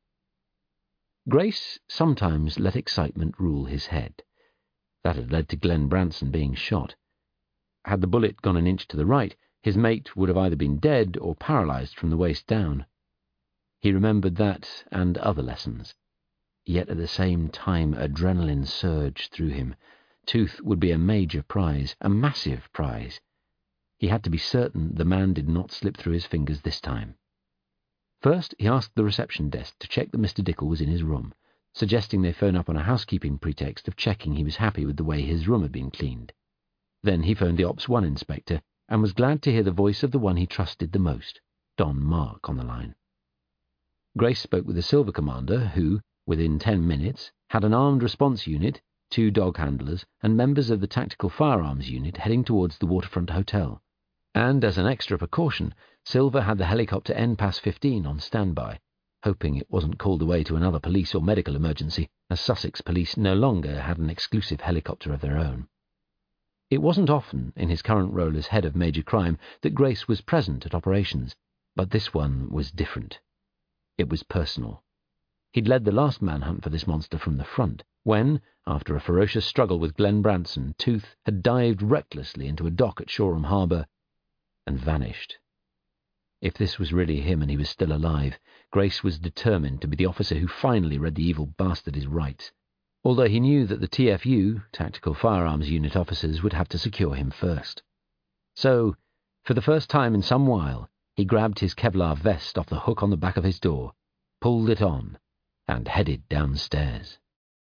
Grace sometimes let excitement rule his head. That had led to Glenn Branson being shot. Had the bullet gone an inch to the right, his mate would have either been dead or paralyzed from the waist down. He remembered that and other lessons. Yet at the same time, adrenaline surged through him. Tooth would be a major prize, a massive prize. He had to be certain the man did not slip through his fingers this time. First, he asked the reception desk to check that Mr. Dickel was in his room, suggesting they phone up on a housekeeping pretext of checking he was happy with the way his room had been cleaned. Then he phoned the Ops 1 inspector and was glad to hear the voice of the one he trusted the most, Don Mark, on the line. Grace spoke with the Silver Commander, who, within 10 minutes, had an armed response unit, 2 dog handlers, and members of the Tactical Firearms Unit heading towards the Waterfront Hotel. And as an extra precaution, Silver had the helicopter NPAS 15 on standby, hoping it wasn't called away to another police or medical emergency, as Sussex Police no longer had an exclusive helicopter of their own. It wasn't often, in his current role as head of major crime, that Grace was present at operations, but this one was different. It was personal. He'd led the last manhunt for this monster from the front, when, after a ferocious struggle with Glenn Branson, Tooth had dived recklessly into a dock at Shoreham Harbour and vanished. If this was really him and he was still alive, Grace was determined to be the officer who finally read the evil bastard his rights, although he knew that the TFU, Tactical Firearms Unit officers, would have to secure him first. So, for the first time in some while, he grabbed his Kevlar vest off the hook on the back of his door, pulled it on, and headed downstairs.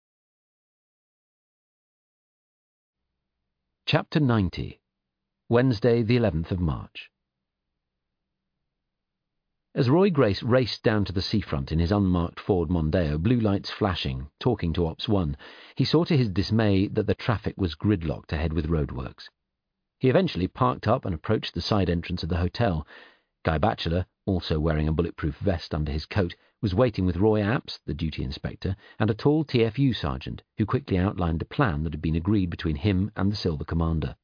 Chapter 90. Wednesday, the 11th of March. As Roy Grace raced down to the seafront in his unmarked Ford Mondeo, blue lights flashing, talking to Ops 1, he saw to his dismay that the traffic was gridlocked ahead with roadworks. He eventually parked up and approached the side entrance of the hotel. Guy Batchelor, also wearing a bulletproof vest under his coat, was waiting with Roy Apps, the duty inspector, and a tall TFU sergeant, who quickly outlined a plan that had been agreed between him and the Silver Commander.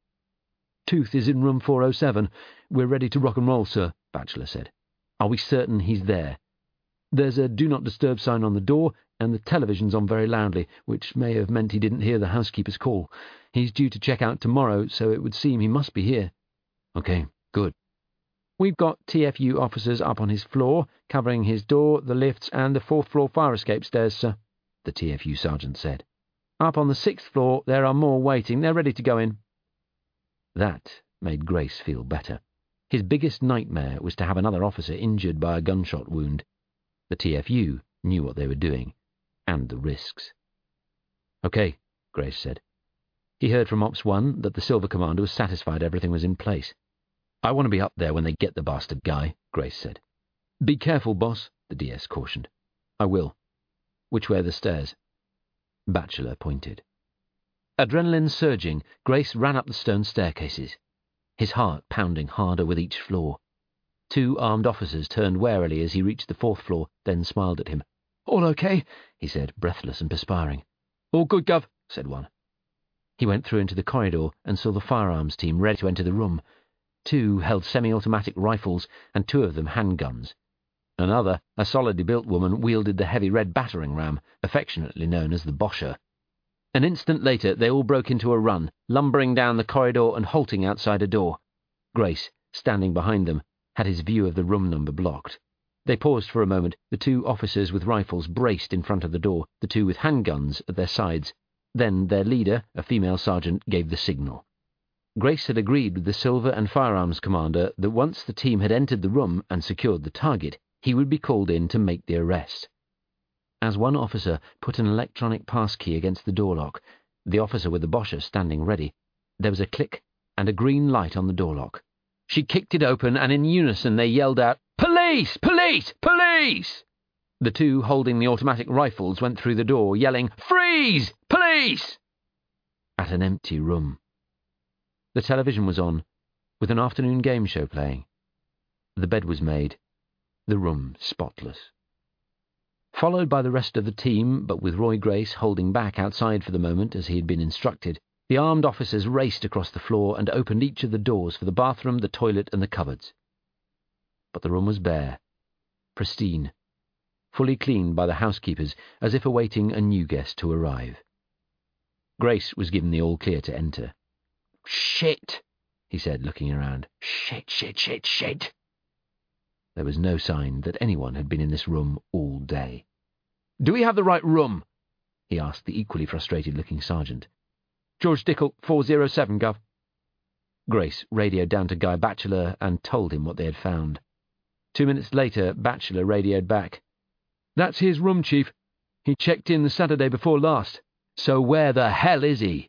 "Tooth is in room 407. We're ready to rock and roll, sir," Batchelor said. "Are we certain he's there? There's a do not disturb sign on the door, and the television's on very loudly, which may have meant he didn't hear the housekeeper's call. He's due to check out tomorrow, so it would seem he must be here."
"Okay, good."
"We've got TFU officers up on his floor, covering his door, the lifts, and the 4th-floor fire escape stairs, sir," the TFU sergeant said. "Up on the 6th floor, there are more waiting. They're ready to go in."
That made Grace feel better. His biggest nightmare was to have another officer injured by a gunshot wound. The TFU knew what they were doing, and the risks. "Okay," Grace said. He heard from Ops 1 that the Silver Commander was satisfied everything was in place. "I want to be up there when they get the bastard guy," Grace said.
"Be careful, boss," the DS cautioned.
"I will. Which way are the stairs?"
Batchelor pointed.
Adrenaline surging, Grace ran up the stone staircases, his heart pounding harder with each floor. 2 armed officers turned warily as he reached the 4th floor, then smiled at him.
"All okay?"
he said, breathless and perspiring.
"All good, Gov," said one.
He went through into the corridor and saw the firearms team ready to enter the room. 2 held semi-automatic rifles, and 2 of them handguns. Another, a solidly built woman, wielded the heavy red battering ram, affectionately known as the Boscher. An instant later, they all broke into a run, lumbering down the corridor and halting outside a door. Grace, standing behind them, had his view of the room number blocked. They paused for a moment. The 2 officers with rifles braced in front of the door, the 2 with handguns at their sides. Then their leader, a female sergeant, gave the signal. Grace had agreed with the Silver and Firearms Commander that once the team had entered the room and secured the target, he would be called in to make the arrest. As one officer put an electronic passkey against the door lock, the officer with the Boscher standing ready, there was a click and a green light on the door lock. She kicked it open, and in unison they yelled out, "Police! Police! Police!" The 2 holding the automatic rifles went through the door, yelling, "Freeze! Police!" At an empty room. The television was on, with an afternoon game show playing. The bed was made, the room spotless. Followed by the rest of the team, but with Roy Grace holding back outside for the moment as he had been instructed, the armed officers raced across the floor and opened each of the doors for the bathroom, the toilet, and the cupboards. But the room was bare, pristine, fully cleaned by the housekeepers as if awaiting a new guest to arrive. Grace was given the all-clear to enter. "Shit," he said, looking around. "Shit, shit, shit, shit." There was no sign that anyone had been in this room all day. "Do we have the right room?" he asked the equally frustrated-looking sergeant.
"George Dickel, 407, Gov."
Grace radioed down to Guy Batchelor and told him what they had found. 2 minutes later, Batchelor radioed back.
"That's his room, Chief. He checked in the Saturday before last.
So where the hell is he?"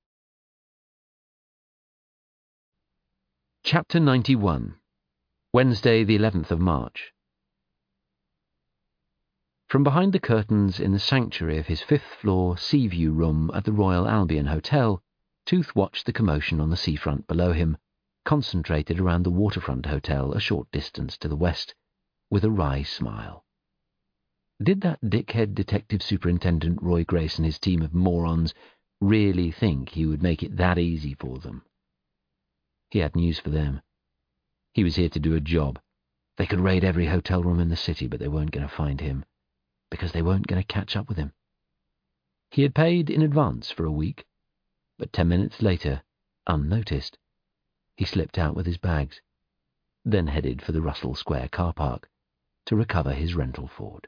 Chapter 91. Wednesday, the 11th of March. From behind the curtains in the sanctuary of his 5th-floor sea-view room at the Royal Albion Hotel, Tooth watched the commotion on the seafront below him, concentrated around the Waterfront Hotel a short distance to the west, with a wry smile. Did that dickhead Detective Superintendent Roy Grace and his team of morons really think he would make it that easy for them? He had news for them. He was here to do a job. They could raid every hotel room in the city, but they weren't going to find him, because they weren't going to catch up with him. He had paid in advance for a week, but 10 minutes later, unnoticed, he slipped out with his bags, then headed for the Russell Square car park to recover his rental Ford.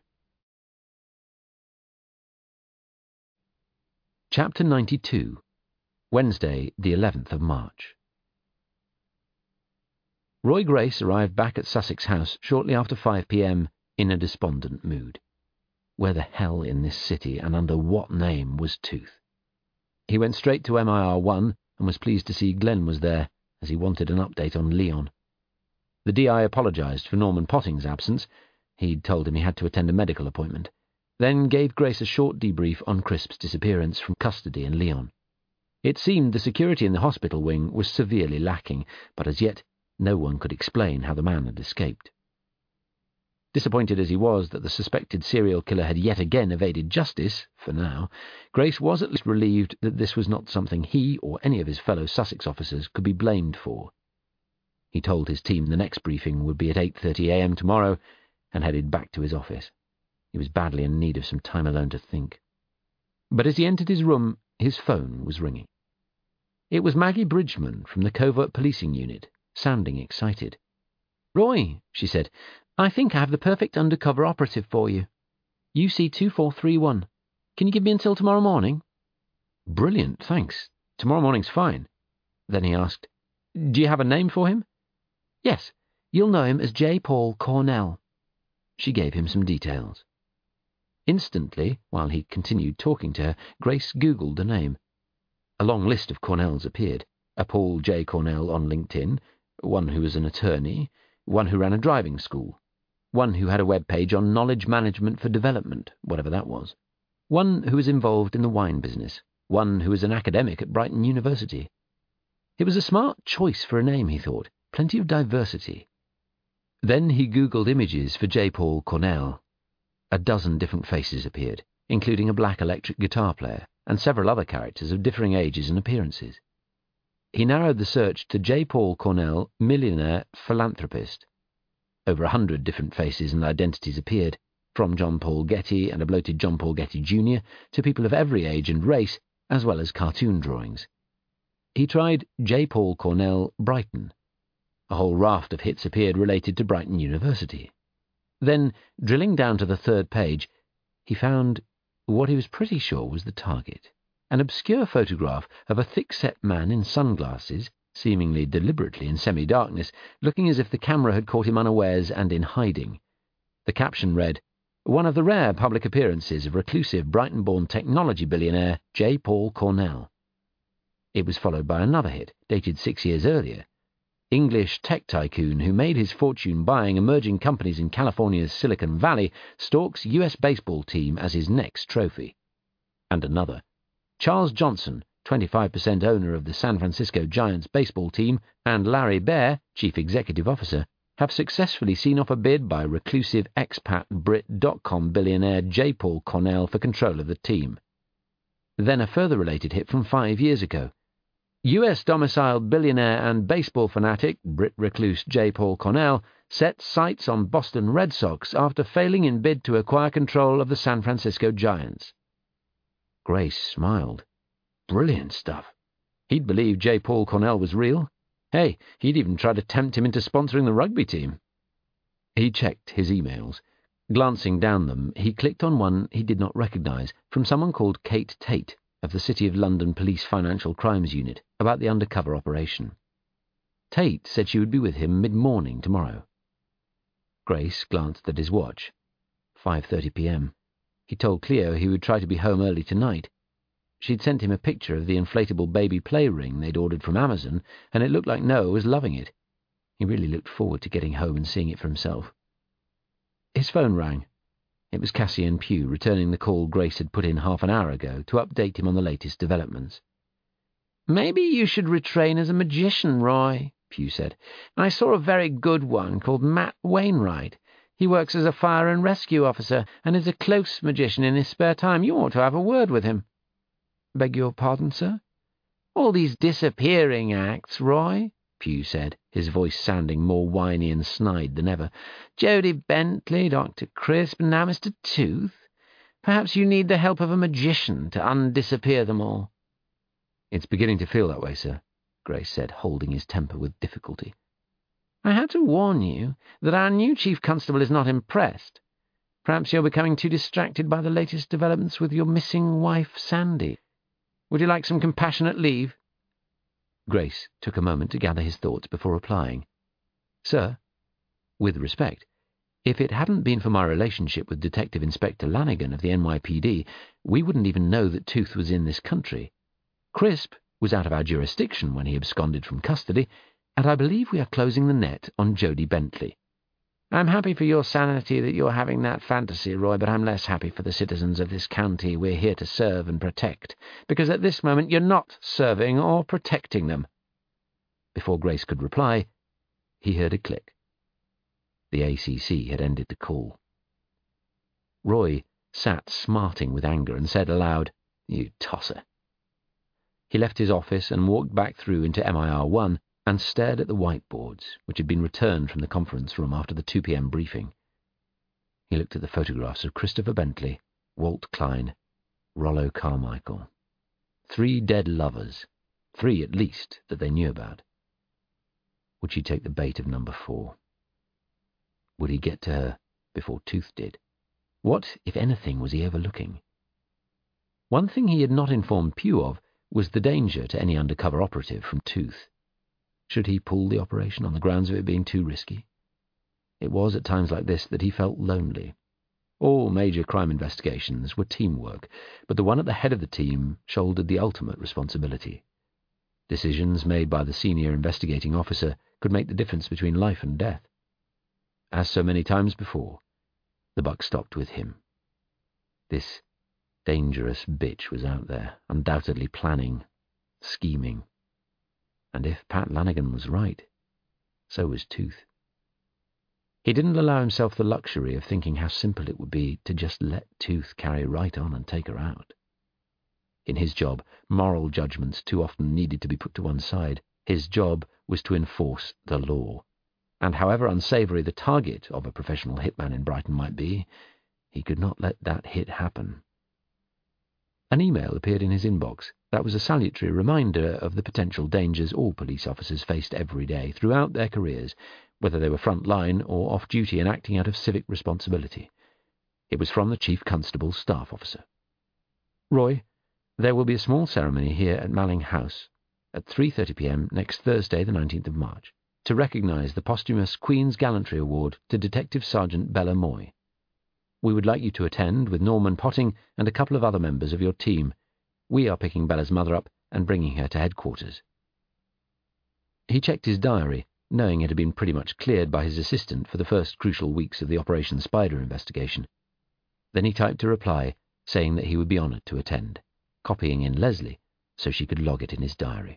Chapter 92. Wednesday, the 11th of March. Roy Grace arrived back at Sussex House shortly after 5 p.m. in a despondent mood. Where the hell in this city and under what name was Tooth? He went straight to MIR1 and was pleased to see Glenn was there, as he wanted an update on Leon. The DI apologised for Norman Potting's absence. He'd told him he had to attend a medical appointment, then gave Grace a short debrief on Crisp's disappearance from custody in Lyon. It seemed the security in the hospital wing was severely lacking, but as yet no one could explain how the man had escaped. Disappointed as he was that the suspected serial killer had yet again evaded justice, for now, Grace was at least relieved that this was not something he or any of his fellow Sussex officers could be blamed for. He told his team the next briefing would be at 8:30 a.m. tomorrow and headed back to his office. He was badly in need of some time alone to think. But as he entered his room, his phone was ringing. It was Maggie Bridgman from the Covert Policing Unit, sounding excited. "Roy," she said, "I think I have the perfect undercover operative for you. UC 2431. Can you give me until tomorrow morning?" "Brilliant, thanks. Tomorrow morning's fine." Then he asked, "Do you have a name for him?" "Yes, you'll know him as J. Paul Cornell." She gave him some details. Instantly, while he continued talking to her, Grace Googled the name. A long list of Cornells appeared. A Paul J. Cornell on LinkedIn, one who was an attorney, one who ran a driving school, one who had a web page on knowledge management for development, whatever that was, one who was involved in the wine business, one who was an academic at Brighton University. It was a smart choice for a name, he thought, plenty of diversity. Then he Googled images for J. Paul Cornell. A dozen different faces appeared, including a black electric guitar player and several other characters of differing ages and appearances. He narrowed the search to J. Paul Cornell, millionaire philanthropist. Over 100 different faces and identities appeared, from John Paul Getty and a bloated John Paul Getty Jr. to people of every age and race, as well as cartoon drawings. He tried J. Paul Cornell, Brighton. A whole raft of hits appeared related to Brighton University. Then, drilling down to the third page, he found what he was pretty sure was the target. An obscure photograph of a thick-set man in sunglasses, seemingly deliberately in semi-darkness, looking as if the camera had caught him unawares and in hiding. The caption read, "One of the rare public appearances of reclusive Brighton-born technology billionaire J. Paul Cornell." It was followed by another hit, dated 6 years earlier. English tech tycoon who made his fortune buying emerging companies in California's Silicon Valley stalks U.S. baseball team as his next trophy. And another. Charles Johnson, 25% owner of the San Francisco Giants baseball team, and Larry Baer, chief executive officer, have successfully seen off a bid by reclusive expat Brit.com billionaire J. Paul Cornell for control of the team. Then a further related hit from 5 years ago. US-domiciled billionaire and baseball fanatic, Brit recluse J. Paul Cornell, sets sights on Boston Red Sox after failing in bid to acquire control of the San Francisco Giants. Grace smiled. Brilliant stuff. He'd believed J. Paul Cornell was real. Hey, he'd even tried to tempt him into sponsoring the rugby team. He checked his emails. Glancing down them, he clicked on one he did not recognize, from someone called Kate Tate, of the City of London Police Financial Crimes Unit, about the undercover operation. Tate said she would be with him mid-morning tomorrow. Grace glanced at his watch. 5:30 p.m. He told Cleo he would try to be home early tonight. She'd sent him a picture of the inflatable baby play ring they'd ordered from Amazon, and it looked like Noah was loving it. He really looked forward to getting home and seeing it for himself. His phone rang. It was Cassian Pugh, returning the call Grace had put in half an hour ago to update him on the latest developments. "Maybe you should retrain as a magician, Roy," Pugh said. "I saw a very good one called Matt Wainwright. He works as a fire and rescue officer and is a close magician in his spare time. You ought to have a word with him." "Beg your pardon, sir?" "All these disappearing acts, Roy," Pugh said, his voice sounding more whiny and snide than ever. "Jodie Bentley, Dr. Crisp, and now Mr. Tooth. Perhaps you need the help of a magician to undisappear them all." "It's beginning to feel that way, sir," Grace said, holding his temper with difficulty. "I had to warn you that our new chief constable is not impressed. Perhaps you're becoming too distracted by the latest developments with your missing wife, Sandy. Would you like some compassionate leave?" Grace took a moment to gather his thoughts before replying. "Sir, with respect, if it hadn't been for my relationship with Detective Inspector Lanigan of the NYPD, we wouldn't even know that Tooth was in this country. Crisp was out of our jurisdiction when he absconded from custody, and I believe we are closing the net on Jodie Bentley. I'm happy for your sanity that you're having that fantasy, Roy, but I'm less happy for the citizens of this county we're here to serve and protect, because at this moment you're not serving or protecting them." Before Grace could reply, he heard a click. The ACC had ended the call. Roy sat smarting with anger and said aloud, "You tosser." He left his office and walked back through into MIR1 and stared at the whiteboards, which had been returned from the conference room after the 2 p.m. briefing. He looked at the photographs of Christopher Bentley, Walt Klein, Rollo Carmichael. 3 dead lovers, 3 at least that they knew about. Would she take the bait of number 4? Would he get to her before Tooth did? What, if anything, was he overlooking? One thing he had not informed Pugh of was the danger to any undercover operative from Tooth. Should he pull the operation on the grounds of it being too risky? It was at times like this that he felt lonely. All major crime investigations were teamwork, but the one at the head of the team shouldered the ultimate responsibility. Decisions made by the senior investigating officer could make the difference between life and death. As so many times before, the buck stopped with him. This dangerous bitch was out there, undoubtedly planning, scheming. And if Pat Lanigan was right, so was Tooth. He didn't allow himself the luxury of thinking how simple it would be to just let Tooth carry right on and take her out. In his job, moral judgments too often needed to be put to one side. His job was to enforce the law. And however unsavoury the target of a professional hitman in Brighton might be, he could not let that hit happen. An email appeared in his inbox that was a salutary reminder of the potential dangers all police officers faced every day throughout their careers, whether they were front line or off duty and acting out of civic responsibility. It was from the Chief Constable's staff officer. "Roy, there will be a small ceremony here at Malling House at 3:30 p.m. next Thursday, the 19th of March, to recognise the posthumous Queen's Gallantry Award to Detective Sergeant Bella Moy. We would like you to attend with Norman Potting and a couple of other members of your team. We are picking Bella's mother up and bringing her to headquarters." He checked his diary, knowing it had been pretty much cleared by his assistant for the first crucial weeks of the Operation Spider investigation. Then he typed a reply saying that he would be honoured to attend, copying in Leslie so she could log it in his diary.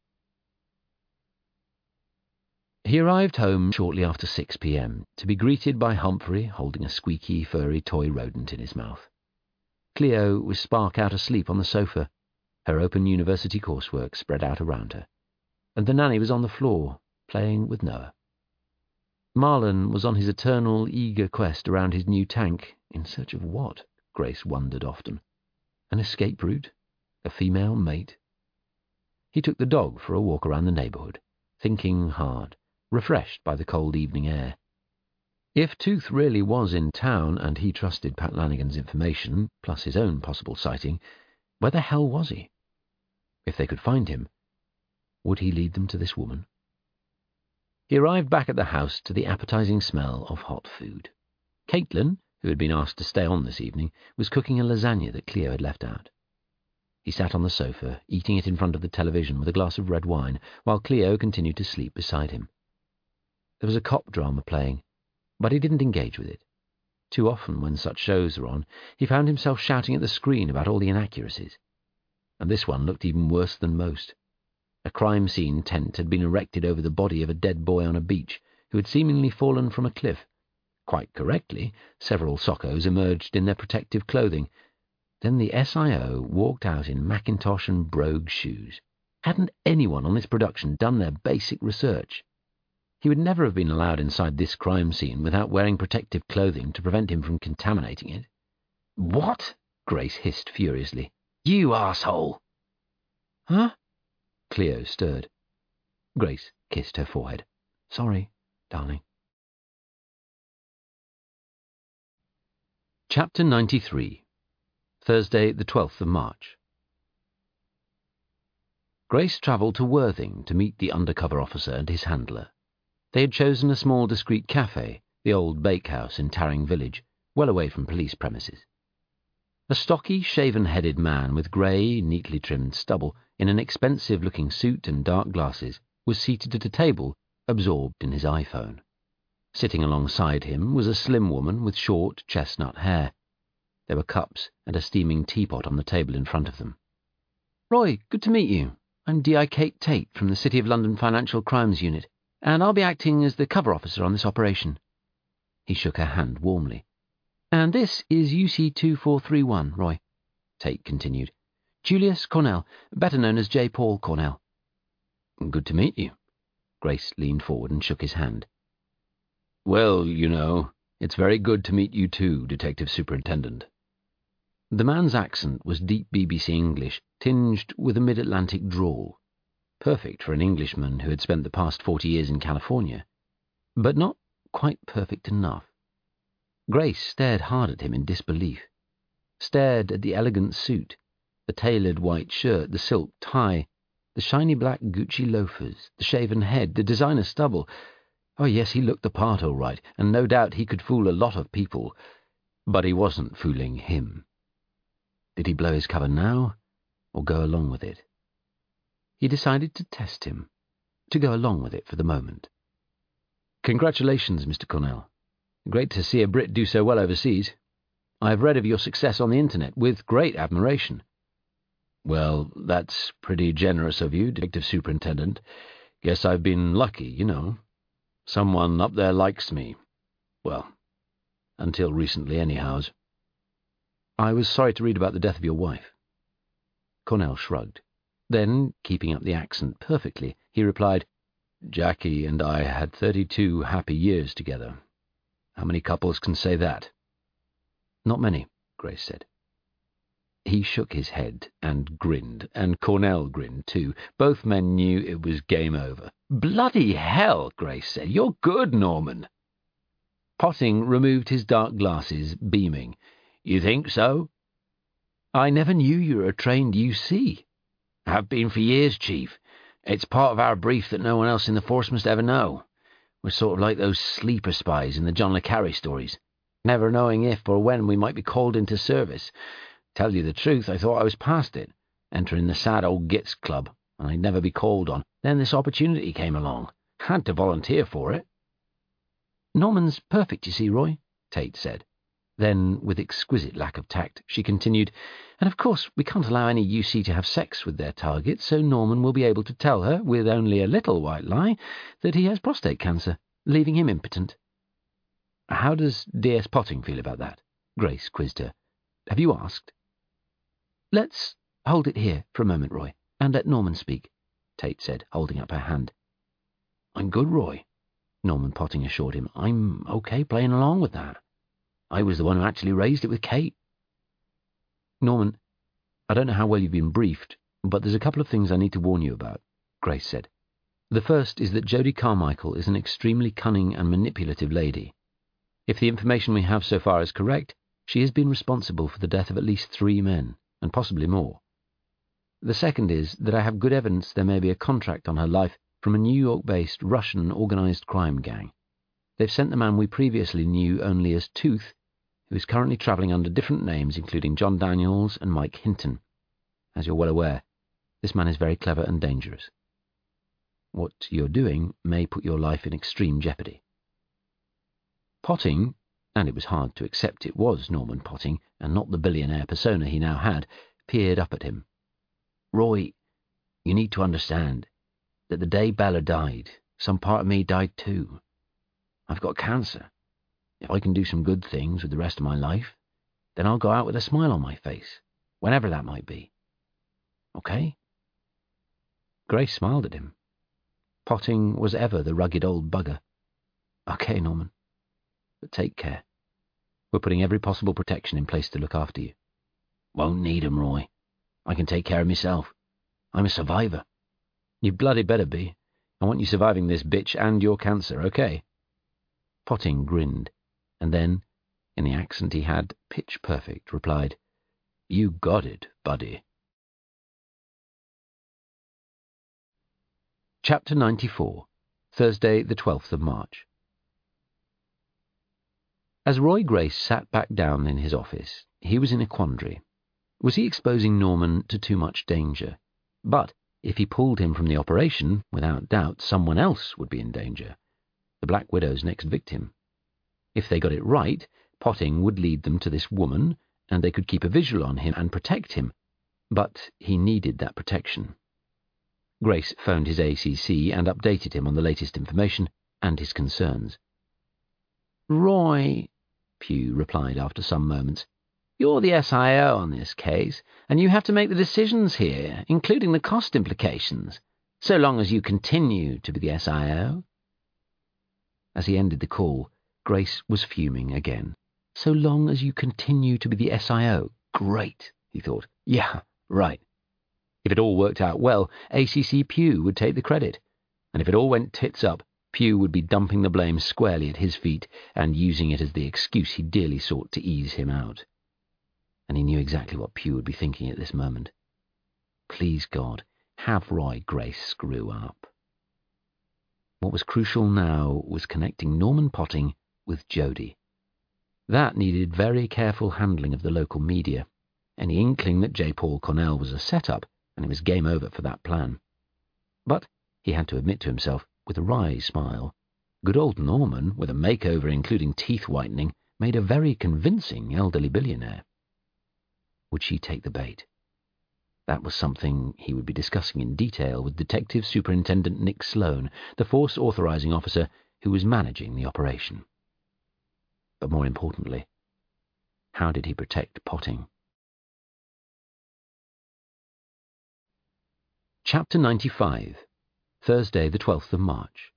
He arrived home shortly after 6 p.m. to be greeted by Humphrey holding a squeaky, furry toy rodent in his mouth. Cleo was spark out asleep on the sofa, her open university coursework spread out around her, and the nanny was on the floor, playing with Noah. Marlon was on his eternal, eager quest around his new tank, in search of what, Grace wondered often. An escape route? A female mate? He took the dog for a walk around the neighbourhood, thinking hard, refreshed by the cold evening air. If Tooth really was in town and he trusted Pat Lanigan's information, plus his own possible sighting, where the hell was he? If they could find him, would he lead them to this woman? He arrived back at the house to the appetizing smell of hot food. Caitlin, who had been asked to stay on this evening, was cooking a lasagna that Cleo had left out. He sat on the sofa, eating it in front of the television with a glass of red wine, while Cleo continued to sleep beside him. There was a cop drama playing, but he didn't engage with it. Too often, when such shows were on, he found himself shouting at the screen about all the inaccuracies. And this one looked even worse than most. A crime scene tent had been erected over the body of a dead boy on a beach who had seemingly fallen from a cliff. Quite correctly, several soccos emerged in their protective clothing. Then the SIO walked out in Macintosh and brogue shoes. Hadn't anyone on this production done their basic research? He would never have been allowed inside this crime scene without wearing protective clothing to prevent him from contaminating it. "What?" Grace hissed furiously. "You arsehole!" "Huh?" Cleo stirred. Grace kissed her forehead. "Sorry, darling." Chapter 93. Thursday, the 12th of March. Grace travelled to Worthing to meet the undercover officer and his handler. They had chosen a small discreet cafe, the old bakehouse in Tarring Village, well away from police premises. A stocky, shaven-headed man with grey, neatly trimmed stubble, in an expensive-looking suit and dark glasses, was seated at a table, absorbed in his iPhone. Sitting alongside him was a slim woman with short, chestnut hair. There were cups and a steaming teapot on the table in front of them. "Roy, good to meet you. I'm D.I. Kate Tate from the City of London Financial Crimes Unit, and I'll be acting as the cover officer on this operation." He shook her hand warmly. "And this is UC 2431, Roy," Tate continued. "Julius Cornell, better known as J. Paul Cornell."
"Good to meet you." Grace leaned forward and shook his hand. "Well, you know, it's very good to meet you too, Detective Superintendent." The man's accent was deep BBC English, tinged with a mid-Atlantic drawl. Perfect for an Englishman who had spent the past 40 years in California, but not quite perfect enough. Grace stared hard at him in disbelief. Stared at the elegant suit, the tailored white shirt, the silk tie, the shiny black Gucci loafers, the shaven head, the designer stubble. Oh yes, he looked the part all right, and no doubt he could fool a lot of people, but he wasn't fooling him. Did he blow his cover now, or go along with it? He decided to test him, to go along with it for the moment. "Congratulations, Mr. Cornell. Great to see a Brit do so well overseas. I have read of your success on the internet with great admiration." "Well, that's pretty generous of you, Detective Superintendent. Guess I've been lucky, you know. Someone up there likes me. Well, until recently anyhows." "I was sorry to read about the death of your wife." Cornell shrugged. Then, keeping up the accent perfectly, he replied, "Jackie and I had 32 happy years together. How many couples can say that?" "Not many," Grace said. He shook his head and grinned, and Cornell grinned too. Both men knew it was game over. "Bloody hell," Grace said. "You're good, Norman." Potting removed his dark glasses, beaming. "You think so?" "I never knew you were a trained UC. "Have been for years, Chief. It's part of our brief that no one else in the force must ever know. We're sort of like those sleeper spies in the John le Carré stories, never knowing if or when we might be called into service. Tell you the truth, I thought I was past it, entering the sad old Gits Club, and I'd never be called on. Then this opportunity came along. Had to volunteer for it." "Norman's perfect, you see, Roy," Tate said. Then, with exquisite lack of tact, she continued, "And of course we can't allow any UC to have sex with their target, so Norman will be able to tell her, with only a little white lie, that he has prostate cancer, leaving him impotent." "How does DS Potting feel about that?" Grace quizzed her. "Have you asked?" "Let's hold it here for a moment, Roy, and let Norman speak," Tate said, holding up her hand. "I'm good, Roy," Norman Potting assured him. "I'm okay playing along with that. I was the one who actually raised it with Kate." "Norman, I don't know how well you've been briefed, but there's a couple of things I need to warn you about," Grace said. "The first is that Jodie Carmichael is an extremely cunning and manipulative lady. If the information we have so far is correct, she has been responsible for the death of at least 3 men, and possibly more. The second is that I have good evidence there may be a contract on her life from a New York-based Russian organized crime gang. They've sent the man we previously knew only as Tooth, who is currently travelling under different names, including John Daniels and Mike Hinton. As you're well aware, this man is very clever and dangerous. What you're doing may put your life in extreme jeopardy." Potting, and it was hard to accept it was Norman Potting, and not the billionaire persona he now had, peered up at him. "Roy, you need to understand that the day Bella died, some part of me died too. I've got cancer. If I can do some good things with the rest of my life, then I'll go out with a smile on my face, whenever that might be. Okay?" Grace smiled at him. Potting was ever the rugged old bugger. "Okay, Norman. But take care. We're putting every possible protection in place to look after you." "Won't need 'em, Roy. I can take care of myself. I'm a survivor." "You bloody better be. I want you surviving this bitch and your cancer, okay?" Potting grinned, and then, in the accent he had pitch perfect, replied, "You got it, buddy." Chapter 94, Thursday, the 12th of March. As Roy Grace sat back down in his office, he was in a quandary. Was he exposing Norman to too much danger? But
If he pulled him from the operation, without doubt someone else would be in danger, the Black Widow's next victim. If they got it right, Potting would lead them to this woman, and they could keep a visual on him and protect him. But he needed that protection. Grace phoned his ACC and updated him on the latest information and his concerns.
"Roy," Pugh replied after some moments, "you're the SIO on this case, and you have to make the decisions here, including the cost implications, so long as you continue to be the SIO."
As he ended the call, Grace was fuming again. So long as you continue to be the SIO. Great, he thought. Yeah, right. If it all worked out well, ACC Pugh would take the credit. And if it all went tits up, Pugh would be dumping the blame squarely at his feet and using it as the excuse he dearly sought to ease him out. And he knew exactly what Pugh would be thinking at this moment. Please God, have Roy Grace screw up. What was crucial now was connecting Norman Potting with Jodie. That needed very careful handling of the local media. Any inkling that J. Paul Cornell was a setup, and it was game over for that plan. But he had to admit to himself, with a wry smile, good old Norman, with a makeover including teeth whitening, made a very convincing elderly billionaire. Would she take the bait? That was something he would be discussing in detail with Detective Superintendent Nick Sloan, the force authorizing officer who was managing the operation. But more importantly, how did he protect Potting? Chapter 95, Thursday the 12th of March.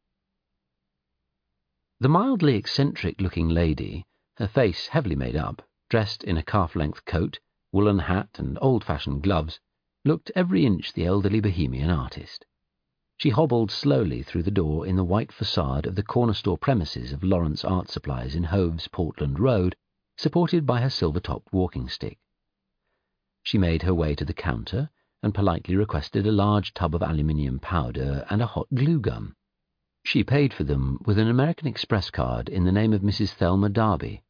The mildly eccentric-looking lady, her face heavily made up, dressed in a calf-length coat, woolen hat and old-fashioned gloves, looked every inch the elderly Bohemian artist. She hobbled slowly through the door in the white facade of the corner store premises of Lawrence Art Supplies in Hove's Portland Road, supported by her silver-topped walking stick. She made her way to the counter and politely requested a large tub of aluminium powder and a hot glue gun. She paid for them with an American Express card in the name of Mrs. Thelma Darby.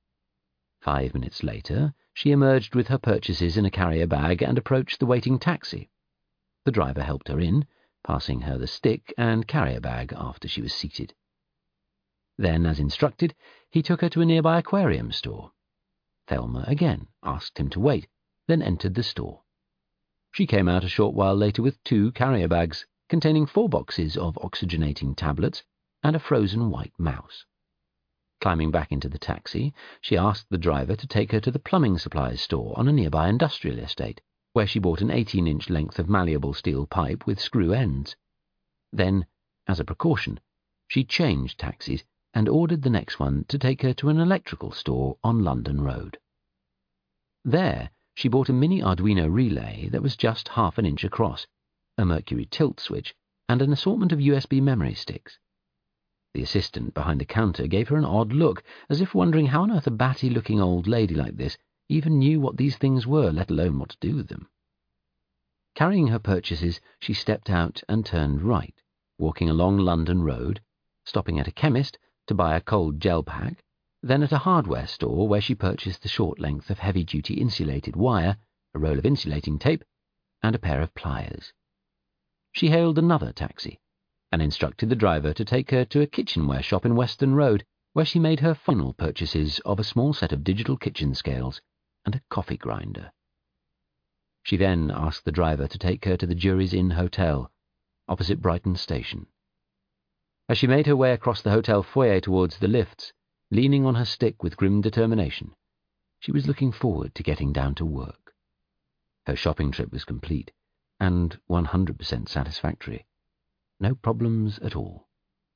5 minutes later, she emerged with her purchases in a carrier bag and approached the waiting taxi. The driver helped her in, passing her the stick and carrier bag after she was seated. Then, as instructed, he took her to a nearby aquarium store. Thelma again asked him to wait, then entered the store. She came out a short while later with 2 carrier bags containing 4 boxes of oxygenating tablets and a frozen white mouse. Climbing back into the taxi, she asked the driver to take her to the plumbing supplies store on a nearby industrial estate, where she bought an 18-inch length of malleable steel pipe with screw ends. Then, as a precaution, she changed taxis and ordered the next one to take her to an electrical store on London Road. There, she bought a mini Arduino relay that was just half an inch across, a mercury tilt switch, and an assortment of USB memory sticks. The assistant behind the counter gave her an odd look, as if wondering how on earth a batty-looking old lady like this even knew what these things were, let alone what to do with them. Carrying her purchases, she stepped out and turned right, walking along London Road, stopping at a chemist to buy a cold gel pack, then at a hardware store where she purchased a short length of heavy-duty insulated wire, a roll of insulating tape, and a pair of pliers. She hailed another taxi and instructed the driver to take her to a kitchenware shop in Weston Road, where she made her final purchases of a small set of digital kitchen scales and a coffee grinder. She then asked the driver to take her to the Jury's Inn Hotel, opposite Brighton Station. As she made her way across the hotel foyer towards the lifts, leaning on her stick with grim determination, she was looking forward to getting down to work. Her shopping trip was complete, and 100% satisfactory. No problems at all.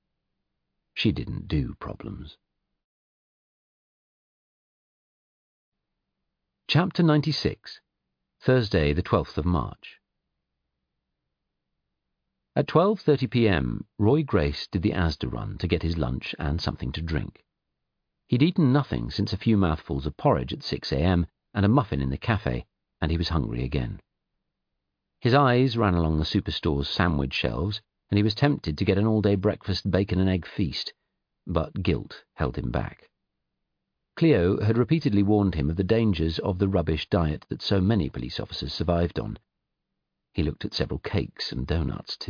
She didn't do problems. Chapter 96, Thursday the 12th of March. At 12:30 p.m., Roy Grace did the Asda run to get his lunch and something to drink. He'd eaten nothing since a few mouthfuls of porridge at 6 a.m. and a muffin in the cafe, and he was hungry again. His eyes ran along the superstore's sandwich shelves, and he was tempted to get an all-day breakfast bacon and egg feast, but guilt held him back. Cleo had repeatedly warned him of the dangers of the rubbish diet that so many police officers survived on. He looked at several cakes and doughnuts, too.